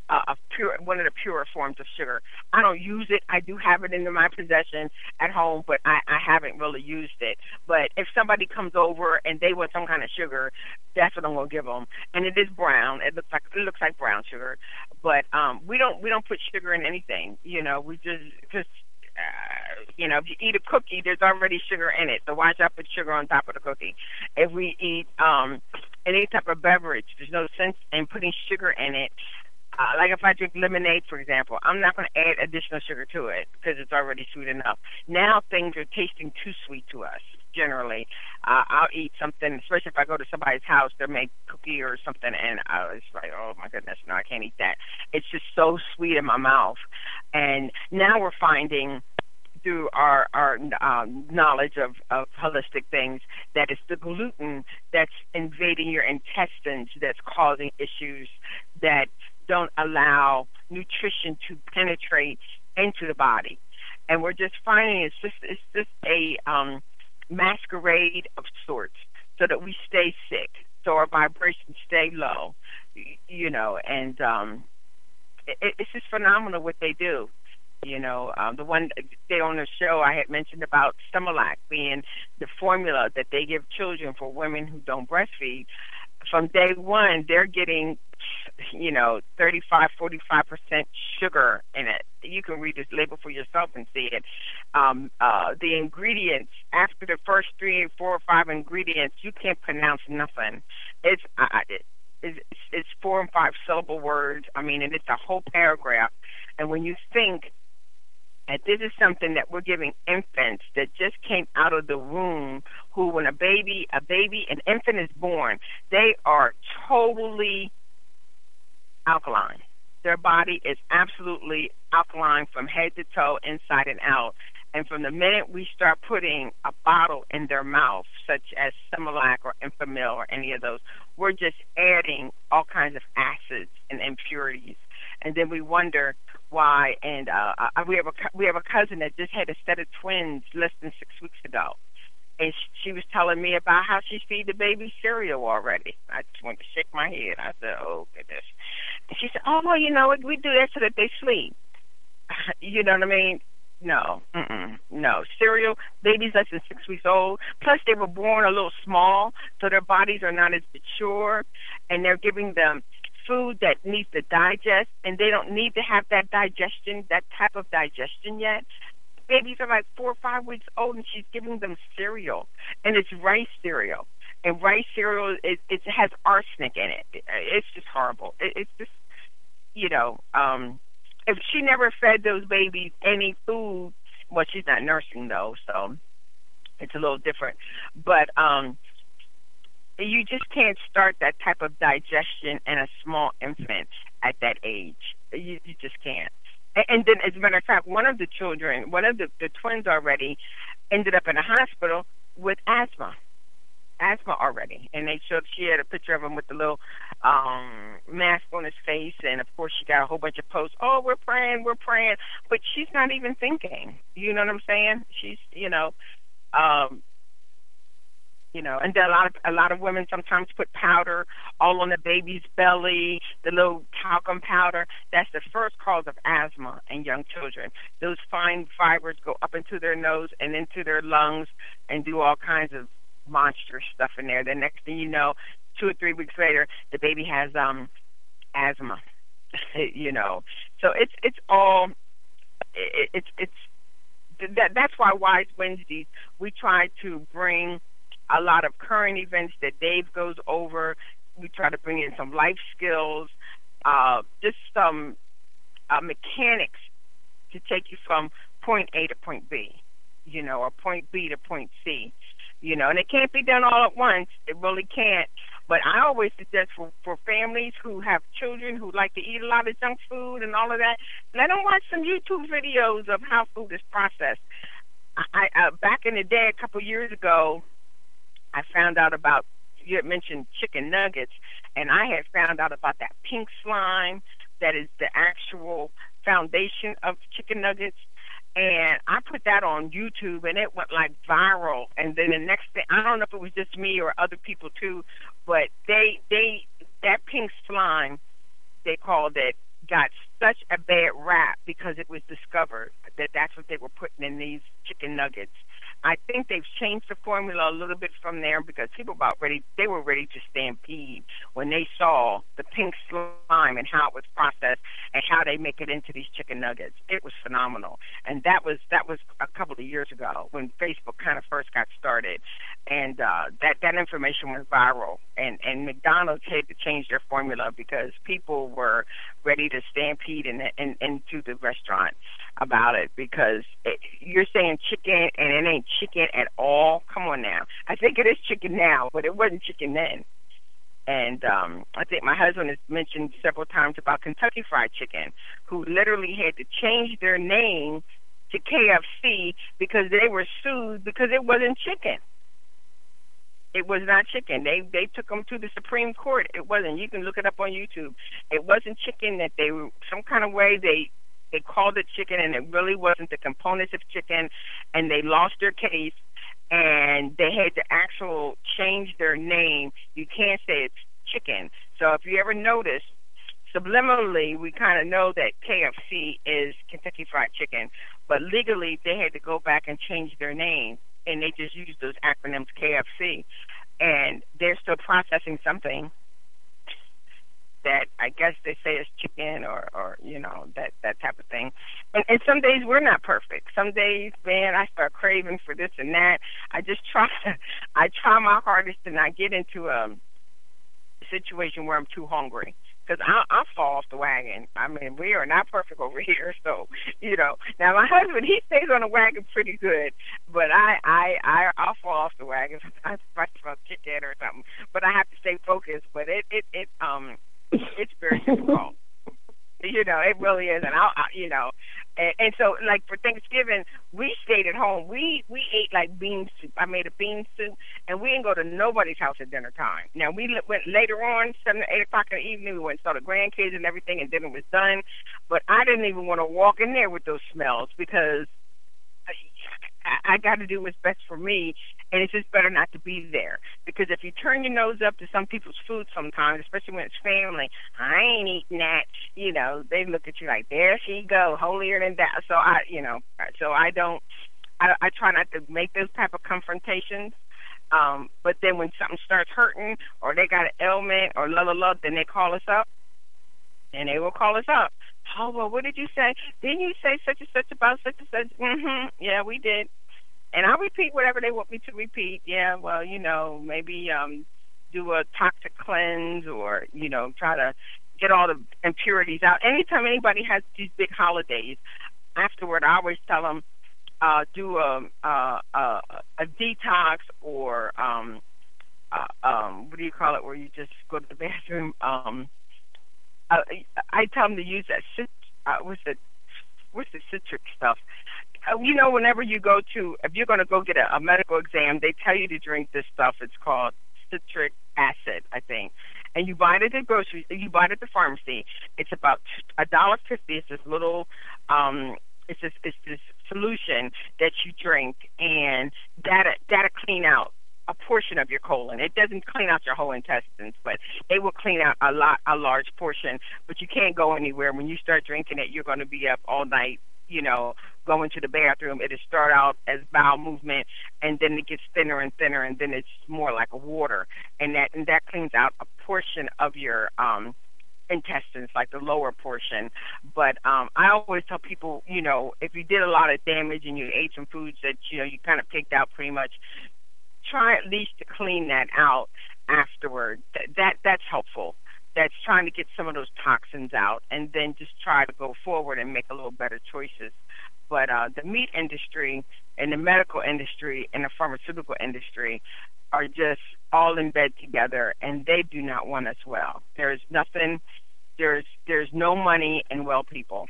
uh, of pure, one of the purer forms of sugar. I don't use it. I do have it in my possession at home, but I, I haven't really used it. But if somebody comes over and they want some kind of sugar, that's what I'm gonna give them. And it is brown. It looks like it looks like brown sugar, but um, we don't we don't put sugar in anything. You know, we just just. Uh, you know, if you eat a cookie, there's already sugar in it. So why should I put sugar on top of the cookie? If we eat um, any type of beverage, there's no sense in putting sugar in it. Uh, like if I drink lemonade, for example, I'm not going to add additional sugar to it because it's already sweet enough. Now things are tasting too sweet to us, generally. Uh, I'll eat something, especially if I go to somebody's house, they'll make cookie or something, and I was like, oh, my goodness, no, I can't eat that. It's just so sweet in my mouth. And now we're finding through our, our um, knowledge of, of holistic things that it's the gluten that's invading your intestines that's causing issues that don't allow nutrition to penetrate into the body. And we're just finding it's just it's just a um, masquerade of sorts so that we stay sick, so our vibrations stay low, you know, and um, it, it's just phenomenal what they do. You know, um, the one day on the show I had mentioned about Similac being the formula that they give children for women who don't breastfeed. From day one, they're getting, you know, thirty-five, forty-five percent sugar in it. You can read this label for yourself and see it. Um, uh, the ingredients, after the first three, four, or five ingredients, you can't pronounce nothing. It's, uh, it, it's, it's four and five syllable words. I mean, and it's a whole paragraph. And when you think and this is something that we're giving infants that just came out of the womb, who when a baby, a baby, an infant is born, they are totally alkaline. Their body is absolutely alkaline from head to toe, inside and out. And from the minute we start putting a bottle in their mouth, such as Similac or Enfamil or any of those, we're just adding all kinds of acids and impurities. And then we wonder why. And uh, we have a we have a cousin that just had a set of twins less than six weeks ago, and she was telling me about how she feed the baby cereal already. I just wanted to shake my head. I said, "Oh goodness." And she said, "Oh, well, you know, we do that so that they sleep." You know what I mean? No, mm-mm, no. Cereal, babies less than six weeks old. Plus, they were born a little small, so their bodies are not as mature, and they're giving them food that needs to digest, and they don't need to have that digestion, that type of digestion yet. Babies are like four or five weeks old, and she's giving them cereal, and it's rice cereal. And rice cereal, it, it has arsenic in it. It's just horrible. It, it's just, you know, um, if she never fed those babies any food, well, she's not nursing, though, so it's a little different. But um, you just can't start that type of digestion in a small infant at that age. You, you just can't. And, and then, as a matter of fact, one of the children, one of the, the twins already ended up in a hospital with asthma. asthma already, and they showed she had a picture of him with the little um mask on his face, and of course she got a whole bunch of posts, oh, we're praying, we're praying, but she's not even thinking, you know what I'm saying? She's, you know, um you know, and then a lot of a lot of women sometimes put powder all on the baby's belly, the little talcum powder. That's the first cause of asthma in young children. Those fine fibers go up into their nose and into their lungs and do all kinds of monstrous stuff in there. The next thing you know, two or three weeks later, the baby has um asthma. You know, so it's it's all it, it's it's that that's why Wise Wednesdays we try to bring a lot of current events that Dave goes over. We try to bring in some life skills, uh, just some uh, mechanics to take you from point A to point B, you know, or point B to point C. You know, and it can't be done all at once. It really can't. But I always suggest for, for families who have children who like to eat a lot of junk food and all of that, let them watch some YouTube videos of how food is processed. I, I uh, back in the day, a couple of years ago, I found out about, you had mentioned chicken nuggets, and I had found out about that pink slime that is the actual foundation of chicken nuggets. And I put that on YouTube, and it went like viral. And then the next thing, I don't know if it was just me or other people too, but they, they, that pink slime, they called it got such a bad rap because it was discovered that that's what they were putting in these chicken nuggets. I think they've changed the formula a little bit from there because people about ready, they were ready to stampede when they saw the pink slime and how it was processed and how they make it into these chicken nuggets. It was phenomenal. And that was that was a couple of years ago when Facebook kind of first got started. And uh, that, that information went viral. And, and McDonald's had to change their formula because people were ready to stampede in, in, into the restaurant about it because it, you're saying chicken and it ain't chicken at all. Come on now. I think it is chicken now, but it wasn't chicken then. And um, I think my husband has mentioned several times about Kentucky Fried Chicken, who literally had to change their name to K F C because they were sued because it wasn't chicken. It was not chicken. They they took them to the Supreme Court. It wasn't. You can look it up on YouTube. It wasn't chicken that they were some kind of way they They called it chicken, and it really wasn't the components of chicken, and they lost their case, and they had to actually change their name. You can't say it's chicken. So if you ever notice, subliminally, we kind of know that K F C is Kentucky Fried Chicken, but legally, they had to go back and change their name, and they just used those acronyms K F C, and they're still processing something that I guess they say is chicken or, or you know, that, that type of thing. And, and some days we're not perfect. Some days, man, I start craving for this and that. I just try I try my hardest to not get into a situation where I'm too hungry. Because I'll, I'll fall off the wagon. I mean, we are not perfect over here, so, you know. Now, my husband, he stays on the wagon pretty good, but I, I, I, I'll fall off the wagon. I might smell chicken or something. But I have to stay focused. But it, it, it um... it's very difficult. You know, it really is. And, I, I you know, and, and so, like, for Thanksgiving, we stayed at home. We we ate, like, bean soup. I made a bean soup, and we didn't go to nobody's house at dinner time. Now, we went later on, seven to eight o'clock in the evening. We went and saw the grandkids and everything, and dinner was done. But I didn't even want to walk in there with those smells because I, I got to do what's best for me, and it's just better not to be there. Because if you turn your nose up to some people's food sometimes, especially when it's family, I ain't eating that, you know, they look at you like, there she go, holier than that. So I, you know, so I don't, I, I try not to make those type of confrontations. Um, but then when something starts hurting or they got an ailment or la la la, then they call us up, and they will call us up. Oh, well, what did you say? Didn't you say such and such about such and such? Mm-hmm. Yeah, we did. And I'll repeat whatever they want me to repeat. Yeah, well, you know, maybe um, do a toxic cleanse or, you know, try to get all the impurities out. Anytime anybody has these big holidays, afterward, I always tell them, uh, do a, a, a, a detox or, um, uh, um, what do you call it, where you just go to the bathroom? Um, uh, I tell them to use that, cit- uh, what's it? What's the citric stuff? Uh, you know, whenever you go to, if you're going to go get a, a medical exam, they tell you to drink this stuff. It's called citric acid, I think. And you buy it at the grocery, you buy it at the pharmacy. It's about a dollar fifty. It's this little, um, it's this, it's this solution that you drink, and that'll, that'll clean out a portion of your colon. It doesn't clean out your whole intestines, but it will clean out a lot, a large portion. But you can't go anywhere. When you start drinking it, you're going to be up all night, you know, going to the bathroom. It'll start out as bowel movement, and then it gets thinner and thinner, and then it's more like a water. And that and that cleans out a portion of your um, intestines, like the lower portion. But um, I always tell people, you know, if you did a lot of damage and you ate some foods that, you know, you kind of picked out pretty much, try at least to clean that out afterward. That, that that's helpful. That's trying to get some of those toxins out, and then just try to go forward and make a little better choices. But uh, the meat industry and the medical industry and the pharmaceutical industry are just all in bed together, and they do not want us well. There's nothing, there's there's no money in well people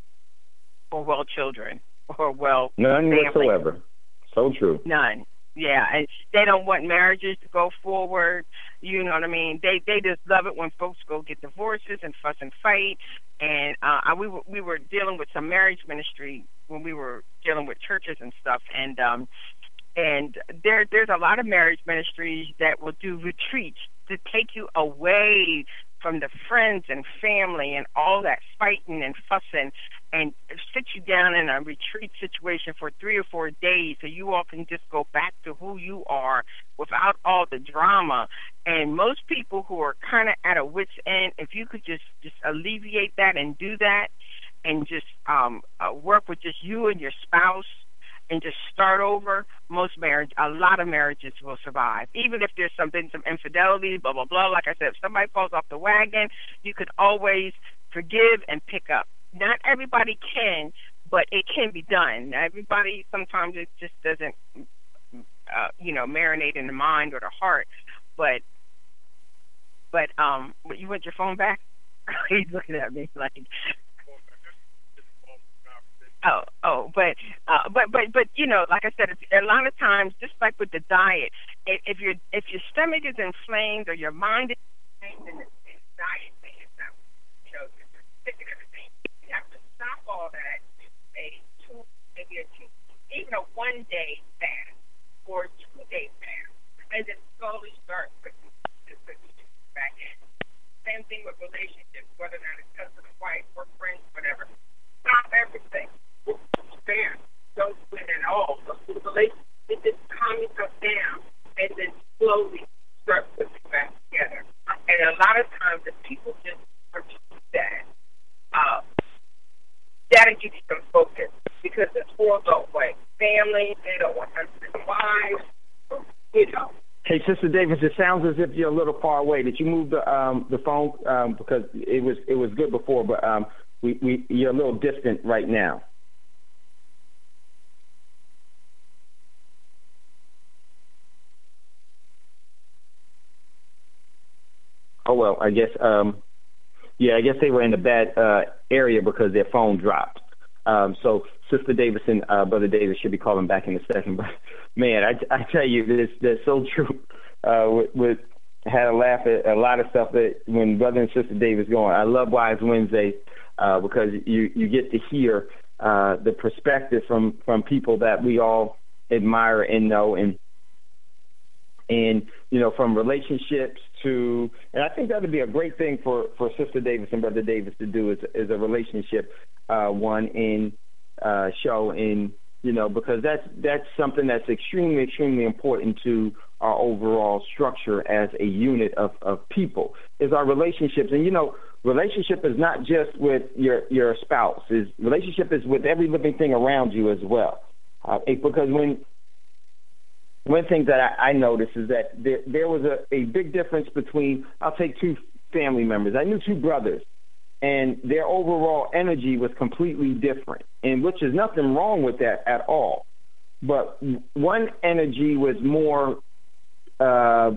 or well children or well None family. whatsoever. So true. None. Yeah, and they don't want marriages to go forward. You know what I mean? They they just love it when folks go get divorces and fuss and fight. And uh, I, we were we were dealing with some marriage ministry when we were dealing with churches and stuff. And um, and there there's a lot of marriage ministries that will do retreats to take you away from the friends and family and all that fighting and fussing, and sit you down in a retreat situation for three or four days so you all can just go back to who you are without all the drama. And most people who are kind of at a wit's end, if you could just, just alleviate that and do that and just um, uh, work with just you and your spouse and just start over, most marriage, a lot of marriages will survive. Even if there's something, some infidelity, blah, blah, blah. Like I said, if somebody falls off the wagon, you could always forgive and pick up. Not everybody can, but it can be done. Everybody, sometimes it just doesn't, uh, you know, marinate in the mind or the heart. But, but, um, you want your phone back? He's looking at me like... Oh, oh, but, uh, but, but, but, you know, like I said, it's, a lot of times, just like with the diet, if, if your if your stomach is inflamed or your mind is inflamed, then the diet makes it, you know, everything. You have to stop all that. A two, maybe a two, even a one day fast or a two day fast, and then slowly start putting back in. Same thing with relationships, whether or not it's husband or wife or friends, whatever. Stop everything. Fair. Don't win at all. So the relationship, just calm yourself down and then slowly start putting it back together. And a lot of times, if people just refuse that, uh, that'll give you some focus because it's all go away. Family, they don't want husbands and wives, you know. Hey, Sister Davis, it sounds as if you're a little far away. Did you move the um, the phone um, because it was it was good before, but um, we, we you're a little distant right now. Oh, well, I guess, um, yeah, I guess they were in a bad uh, area because their phone dropped. Um, so Sister Davis and uh, Brother Davis should be calling back in a second. But, man, I, I tell you, this, that's so true. Uh, with, with had a laugh at a lot of stuff that when Brother and Sister Davis going. I love Wise Wednesday uh, because you, you get to hear uh, the perspective from, from people that we all admire and know, and And, you know, from relationships to, and I think that would be a great thing for, for Sister Davis and Brother Davis to do is, is a relationship uh, one in uh, show, in, you know, because that's, that's something that's extremely, extremely important to our overall structure as a unit of, of people, is our relationships. And, you know, relationship is not just with your, your spouse. Is relationship is with every living thing around you as well. Uh, it, because when, One thing that I, I noticed is that there, there was a, a big difference between, I'll take two family members. I knew two brothers, and their overall energy was completely different, and which is nothing wrong with that at all. But one energy was more uh,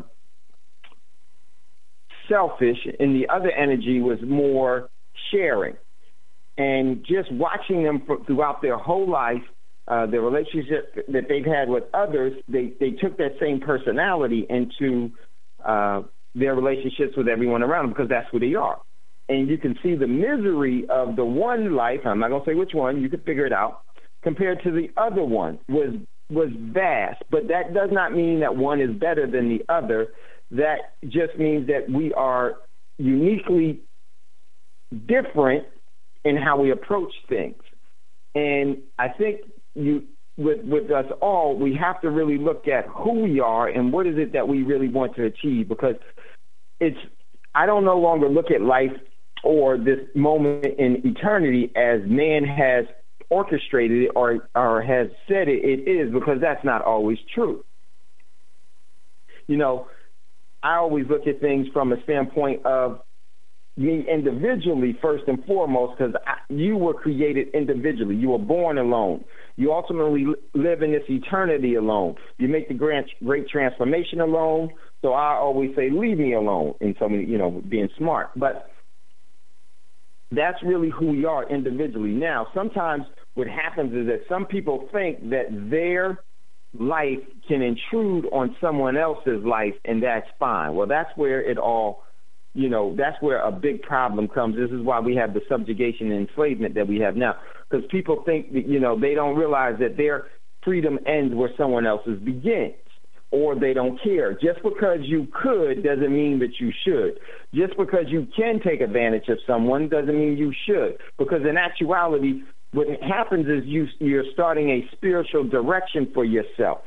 selfish, and the other energy was more sharing. And just watching them for, throughout their whole life, Uh, the relationship that they've had with others, they, they took that same personality into uh, their relationships with everyone around them because that's who they are. And you can see the misery of the one life, I'm not going to say which one, you can figure it out, compared to the other one was was vast. But that does not mean that one is better than the other. That just means that we are uniquely different in how we approach things. And I think You, with with us all, we have to really look at who we are and what is it that we really want to achieve, because it's I don't no longer look at life or this moment in eternity as man has orchestrated it or, or has said it, it is, because that's not always true. You know, I always look at things from a standpoint of me individually first and foremost, because you were created individually. You were born alone. You ultimately live in this eternity alone. You make the great, great transformation alone. So I always say, leave me alone, in so many, you know, being smart. But that's really who we are individually. Now, sometimes what happens is that some people think that their life can intrude on someone else's life, and that's fine. Well, that's where it all You know, that's where a big problem comes. This is why we have the subjugation and enslavement that we have now, because people think that, you know, they don't realize that their freedom ends where someone else's begins. or they don't care. Just because you could doesn't mean that you should. Just because you can take advantage of someone doesn't mean you should. Because in actuality, what happens is you, you're starting a spiritual direction for yourself,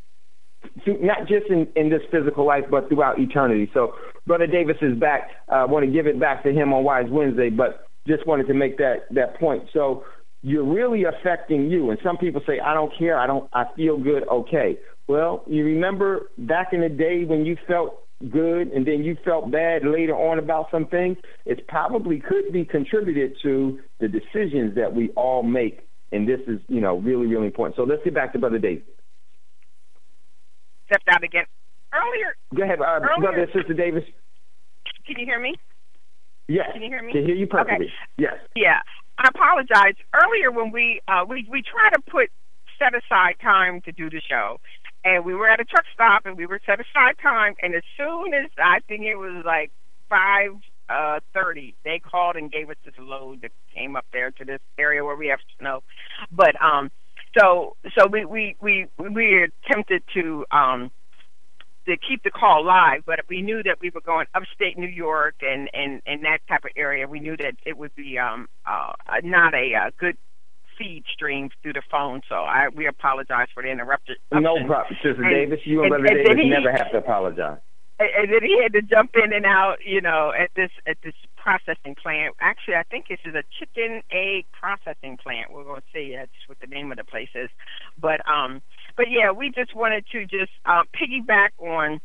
not just in, in this physical life, but throughout eternity. So Brother Davis is back. I uh, want to give it back to him on Wise Wednesday, but just wanted to make that, that point. So you're really affecting you. And some people say, I don't care. I don't, I feel good. Okay. Well, you remember back in the day when you felt good and then you felt bad later on about some things? It probably could be contributed to the decisions that we all make. And this is, you know, really, really important. So let's get back to Brother Davis. Stepped out again. Earlier. Go ahead, uh, earlier, Brother and Sister Davis. Can you hear me? Yes. Can you hear me? Can hear you perfectly. Okay. Yes. Yeah. I apologize. Earlier when we, uh, we, we try to put set aside time to do the show, and we were at a truck stop, and we were set aside time, and as soon as I think it was like five uh, thirty, they called and gave us this load that came up there to this area where we have snow. But um, so so we we we we attempted to um to keep the call live, but we knew that we were going upstate New York and and and that type of area. We knew that it would be um uh not a uh, good feed stream through the phone, so I we apologize for the interruption. No problem, Sister and, Davis. You and, and Brother Davis he, never have to apologize. And then he had to jump in and out, you know, at this at this processing plant. Actually, I think this is a chicken egg processing plant. We're going to see that's what the name of the place is. But um, but yeah, we just wanted to just uh, piggyback on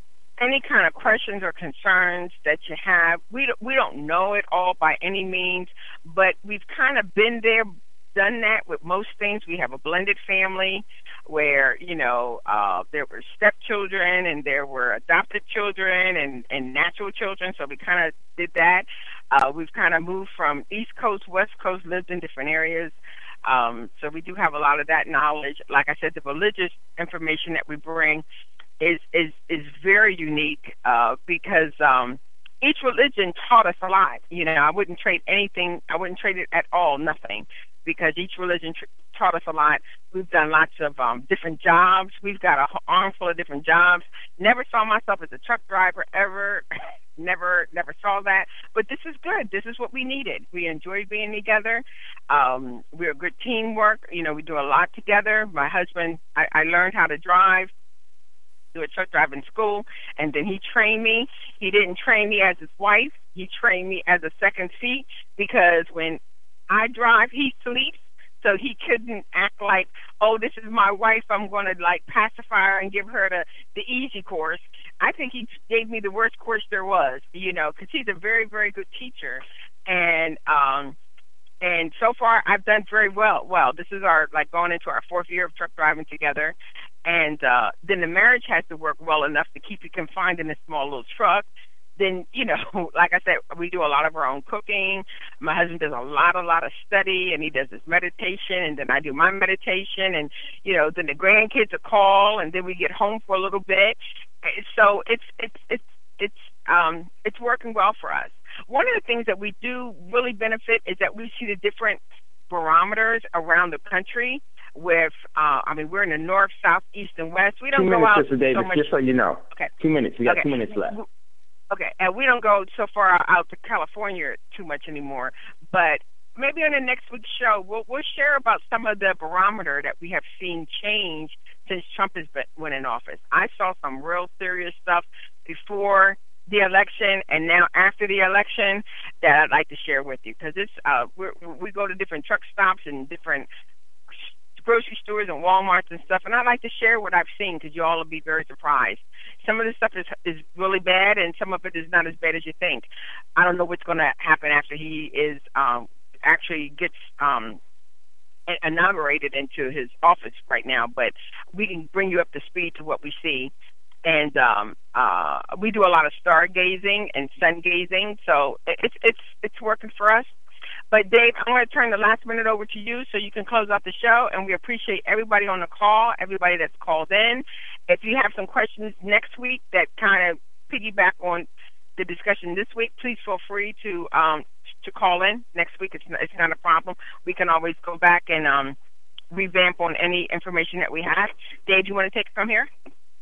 any kind of questions or concerns that you have. We don't, we don't know it all by any means, but we've kind of been there, done that with most things. We have a blended family where, you know, uh, there were stepchildren and there were adopted children and, and natural children, so we kind of did that. Uh, we've kind of moved from East Coast, West Coast, lived in different areas. Um, so we do have a lot of that knowledge. Like I said, the religious information that we bring is is, is very unique uh, because um, each religion taught us a lot. You know, I wouldn't trade anything, I wouldn't trade it at all, nothing, because each religion tr- taught us a lot. We've done lots of um, different jobs. We've got an armful of different jobs. Never saw myself as a truck driver ever. never never saw that. But this is good. This is what we needed. We enjoyed being together. Um, we're good teamwork. You know, we do a lot together. My husband, I, I learned how to drive, do a truck driving school, and then he trained me. He didn't train me as his wife. He trained me as a second seat, because when I drive, he sleeps, so he couldn't act like, oh, this is my wife, I'm going to, like, pacify her and give her the, the easy course. I think he gave me the worst course there was, you know, because he's a very, very good teacher. And um, and so far, I've done very well. Well, this is our, like, going into our fourth year of truck driving together. And uh, then the marriage has to work well enough to keep you confined in a small little truck. Then, you know, like I said, we do a lot of our own cooking. My husband does a lot, a lot of study, and he does his meditation, and then I do my meditation, and, you know, then the grandkids are call, and then we get home for a little bit. So it's it's it's it's um it's working well for us. One of the things that we do really benefit is that we see the different barometers around the country. With, uh, I mean, we're in the north, south, east, and west. We don't two go minutes, out Sister Davis, so much. Just so you know. Okay. Two minutes. We got okay. two minutes left. Okay, and we don't go so far out to California too much anymore. But maybe on the next week's show, we'll we'll share about some of the barometer that we have seen change since Trump has been went in office. I saw some real serious stuff before the election and now after the election that I'd like to share with you, because it's uh we're, we go to different truck stops and different grocery stores and Walmarts and stuff, and I'd like to share what I've seen, because you all will be very surprised. Some of the stuff is is really bad, and some of it is not as bad as you think. I don't know what's going to happen after he is um, actually gets um, inaugurated into his office right now, but we can bring you up to speed to what we see. And um, uh, we do a lot of stargazing and sun gazing, so it's it's it's working for us. But, Dave, I'm going to turn the last minute over to you so you can close out the show, and we appreciate everybody on the call, everybody that's called in. If you have some questions next week that kind of piggyback on the discussion this week, please feel free to um, to call in next week. It's not, it's not a problem. We can always go back and um, revamp on any information that we have. Dave, do you want to take it from here?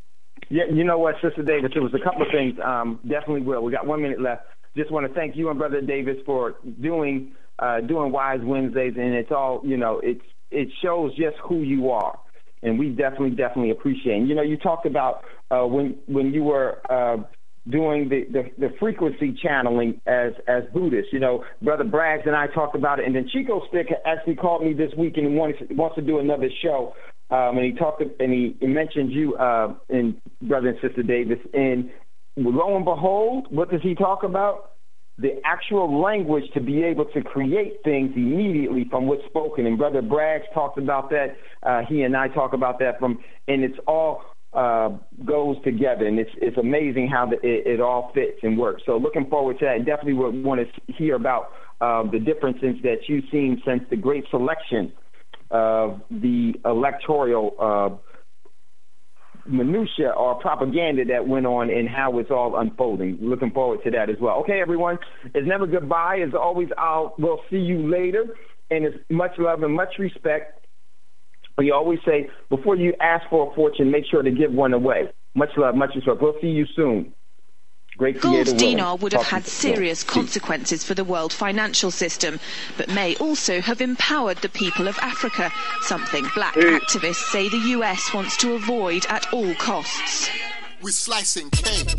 Yeah, you know what, Sister Davis, it was a couple of things. Um, definitely will. We got one minute left. Just want to thank you and Brother Davis for doing uh, doing Wise Wednesdays, and it's all, you know, it's it shows just who you are, and we definitely, definitely appreciate it. You know, you talked about uh, when when you were uh, doing the, the, the frequency channeling as as Buddhists. You know, Brother Braggs and I talked about it, and then Chico Stick actually called me this week and wants, wants to do another show. Um, and he talked and he, he mentioned you, uh, and Brother and Sister Davis. And lo and behold, what does he talk about? The actual language to be able to create things immediately from what's spoken. And Brother Braggs talked about that. Uh, he and I talk about that from, and it's all uh, goes together. And it's it's amazing how the, it, it all fits and works. So looking forward to that. And definitely would want to hear about uh, the differences that you've seen since the Great Selection of the electoral uh, minutia or propaganda that went on and how it's all unfolding. Looking forward to that as well. Okay, everyone, it's never goodbye. As always, I'll we'll see you later, and it's much love and much respect. We always say, before you ask for a fortune, make sure to give one away. Much love, much respect. We'll see you soon. Great Gold Creator dinar willing. would have Talk had to you serious soon. consequences for the world financial system, but may also have empowered the people of Africa, something black activists say the U S wants to avoid at all costs. We're slicing cake.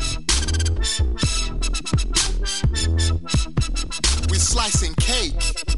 We're slicing cake.